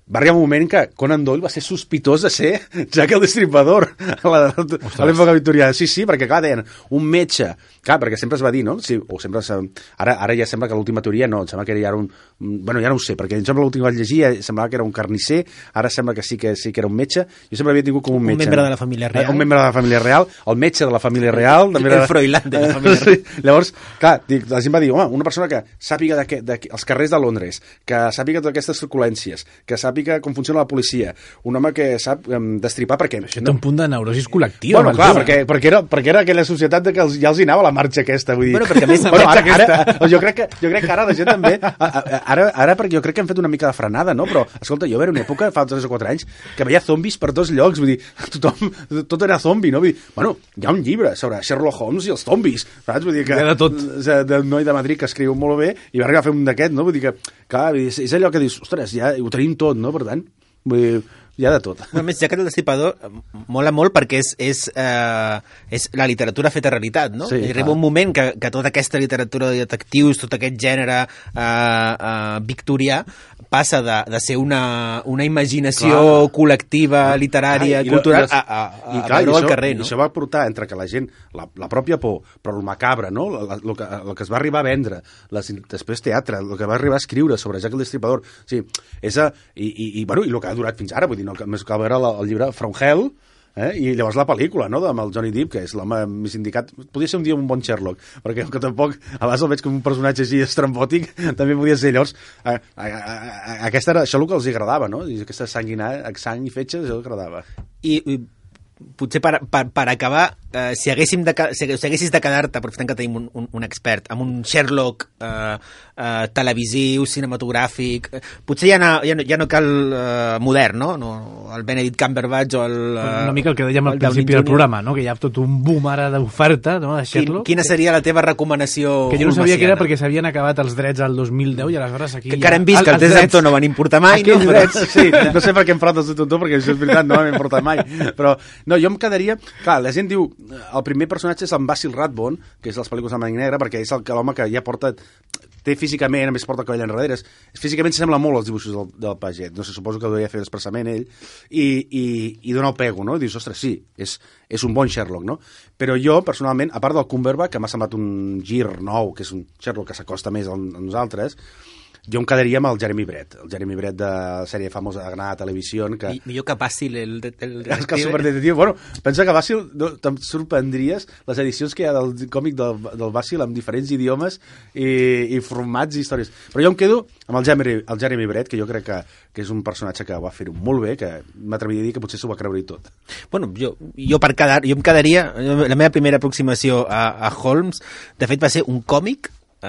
va arribar un moment que Conan Doyle va ser sospitós de ser Jack el Destripador a la- a l'època victoriana. Sí, sí, perquè clar, deien, un metge, clar, perquè sempre es va dir, no? Sí, o sempre se, ara, ara ja sembla que l'última teoria no, em sembla que ja era un... Bueno, ja no ho sé, perquè em sembla l'últim que vaig llegir ja semblava que era un carnisser, ara sembla que sí que sí que era un metge. Jo sempre havia tingut com un Un metge. membre no? de la família real. Eh, Un membre de la família real, el metge de la família real. també El era- Froilán de la família Sí. Llavors, clar, dic, la gent va dir, home, una persona que sàpiga de què, de què, els carrers de Londres, que sàpiga totes aquestes circulències, que sàpiga com funciona la policia, un home que sap um, destripar, perquè... Això té un punt de neurosis col·lectiva. Bueno, amb el clar, tio. perquè, perquè, era, perquè era aquella societat de que els, ja els hi anava la marxa aquesta, vull dir... Bueno, perquè a més- bueno, ara, ara, jo, crec que, jo crec que ara la gent també... a- a- Ara, ara perquè jo crec que hem fet una mica de frenada, no? Però, escolta, jo va haver una època, fa tres o quatre anys, que veia zombis per tots llocs, vull dir, tothom, tot era zombi, no? Vull dir, bueno, hi ha un llibre sobre Sherlock Holmes i els zombis, saps? Vull dir que... Hi ha de tot. Del noi de Madrid que escriu molt bé i va arribar a fer un d'aquest, no? Vull dir que, clar, vull dir, és, és allò que dius, ostres, ja ho tenim tot, no? Per tant, vull dir, hi ha de tot. A més, Jack el Destripador eh, mola molt perquè és, és, eh, és la literatura feta realitat, no? Sí, I arriba clar. un moment que, que tota aquesta literatura de detectius, tot aquest gènere eh, eh, victorià, passa de, de ser una, una imaginació Clar. col·lectiva, literària, Clar, i lo- cultural, i les- a, a, a, i, a clar, i veure al això, carrer, i no? això va portar entre que la gent, la, la pròpia por, però el macabre, no? El que, el que es va arribar a vendre, les, després teatre, el que va arribar a escriure sobre Jack el Destripador, sí, és a, i, i, i, bueno, i el que ha durat fins ara, vull dir, no, més cal veure el, el llibre From Hell, eh? I llavors la pel·lícula, no?, amb el Johnny Depp, que és l'home més indicat. Podria ser un dia un bon Sherlock, perquè que tampoc, a vegades el veig com un personatge així estrambòtic, també podia ser. Llavors, a, a, a, a, aquesta era, això el que els agradava, no? I aquesta sanguinà, sang i fetge, això els agradava. I, i potser per, per, per acabar, eh, si, haguéssim de, ca- si, si haguessis de quedar-te, aprofitant que tenim un, un, un expert, amb un Sherlock eh, eh, televisiu, cinematogràfic, eh, potser ja no, ja no, ja no cal eh, modern, no? no? El Benedict Cumberbatch o el... Eh, Una mica el que dèiem al el Downey principi del júnior. programa, no? Que hi ha tot un boom ara d'oferta, no?, de Quin, Sherlock. quina seria la teva recomanació Que jo no sabia que era holmesiana? perquè s'havien acabat els drets al dos mil deu i aleshores aquí... Que encara hem vist que els drets d'autor no van importar mai, no? Aquells drets, Sí, no sé per què em parlat dels d'autor, perquè això és veritat, no m'ha importat mai. Però, no, jo em quedaria... Clar, la gent diu... El primer personatge és en Basil Rathbone, que és les pel·lícules de blanc i negre, perquè és el que l'home que ja porta... Té físicament, a més porta el cabell enrere, és, físicament s'assembla molt als dibuixos del, del Paget. No sé, suposo que ho devia fer expressament ell. I, i, i dona el pego, no? I dius, ostres, sí, és, és un bon Sherlock, no? Però jo, personalment, a part del Cumberbatch, que m'ha semblat un gir nou, que és un Sherlock que s'acosta més a nosaltres, jo em quedaria amb el Jeremy Brett, el Jeremy Brett de la sèrie famosa de Granada Televisió, que... I, millor que Basil, el, el, el És que és superdetectiu. Bueno, pensa que Basil, no, te'n sorprendries les edicions que hi ha del còmic del, del Basil amb diferents idiomes i, i formats i històries. Però jo em quedo amb el Jeremy, el Jeremy Brett, que jo crec que, que és un personatge que va fer-ho molt bé, que m'atreviria a dir que potser s'ho va creure i tot. Bueno, jo, jo per quedar, jo em quedaria, la meva primera aproximació a, a Holmes, de fet va ser un còmic, uh,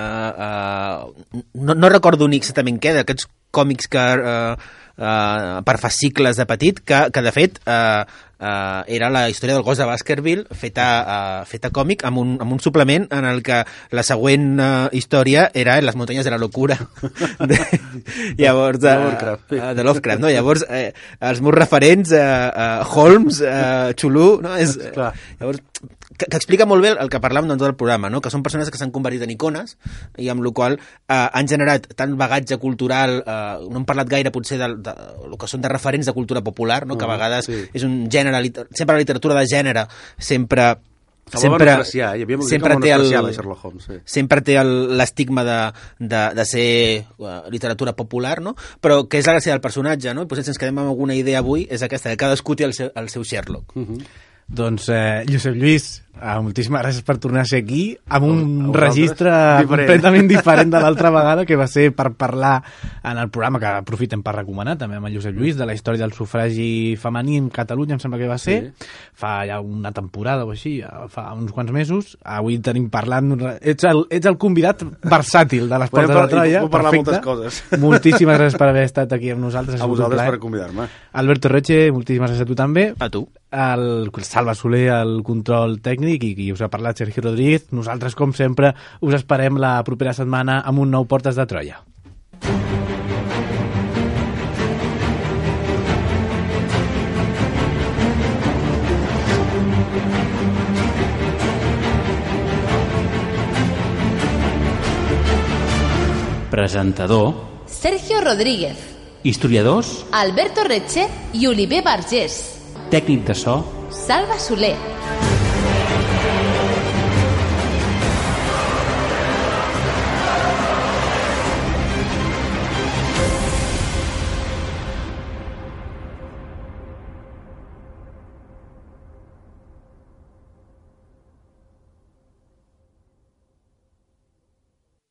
uh, no, no recordo ni exactament què, d'aquests còmics que uh, uh, per fascicles de petit, que, que de fet uh, uh, era la història del gos de Baskerville feta, uh, feta còmic amb un, amb un suplement en el que la següent uh, història era en les muntanyes de la locura de, llavors, uh, de Lovecraft, sí. uh, de Lovecraft, no? Llavors eh, els meus referents uh, uh, Holmes, uh, Chulú, no? És, Clar. llavors que, que explica molt bé el que parlàvem doncs, del programa, no? Que són persones que s'han convertit en icones i amb la qual eh, han generat tant bagatge cultural, eh, no hem parlat gaire potser del de, el que són de referents de cultura popular, no? Que a vegades sí. és un gènere, sempre la literatura de gènere sempre Se sempre, apreciar, eh? Hi havia sempre té el, Sherlock Holmes, sí. sempre té el- l'estigma de, de, de ser uh, literatura popular, no? Però que és la gràcia del personatge, no? I potser si ens quedem amb alguna idea avui és aquesta, que cadascú té el seu, el seu Sherlock. Uh -huh. Doncs, eh, Josep Lluís, eh, moltíssimes gràcies per tornar a ser aquí amb un A vosaltres. registre Diferent. completament diferent de l'altra vegada, que va ser per parlar en el programa, que aprofitem per recomanar també amb el Josep Lluís, de la història del sufragi femení en Catalunya, em sembla que va ser, Sí. fa ja una temporada o així, ja fa uns quants mesos. Avui tenim parlant... d'un re- Ets el, ets el convidat versàtil de les Podem Portes de par- i Troia. puc parlar perfecte. moltes coses. Moltíssimes gràcies per haver estat aquí amb nosaltres. A ha sigut un vosaltres plaer. per convidar-me. Alberto Roche, moltíssimes gràcies a tu també. A tu. El Salva Soler, el control tècnic, i qui us ha parlat, Sergi Rodríguez. Nosaltres, com sempre, us esperem la propera setmana amb un nou Portes de Troia. Presentador Sergio Rodríguez. Historiadors. Alberto Retxe i Oliver Vergés. Tècnic de so. Salva Soler.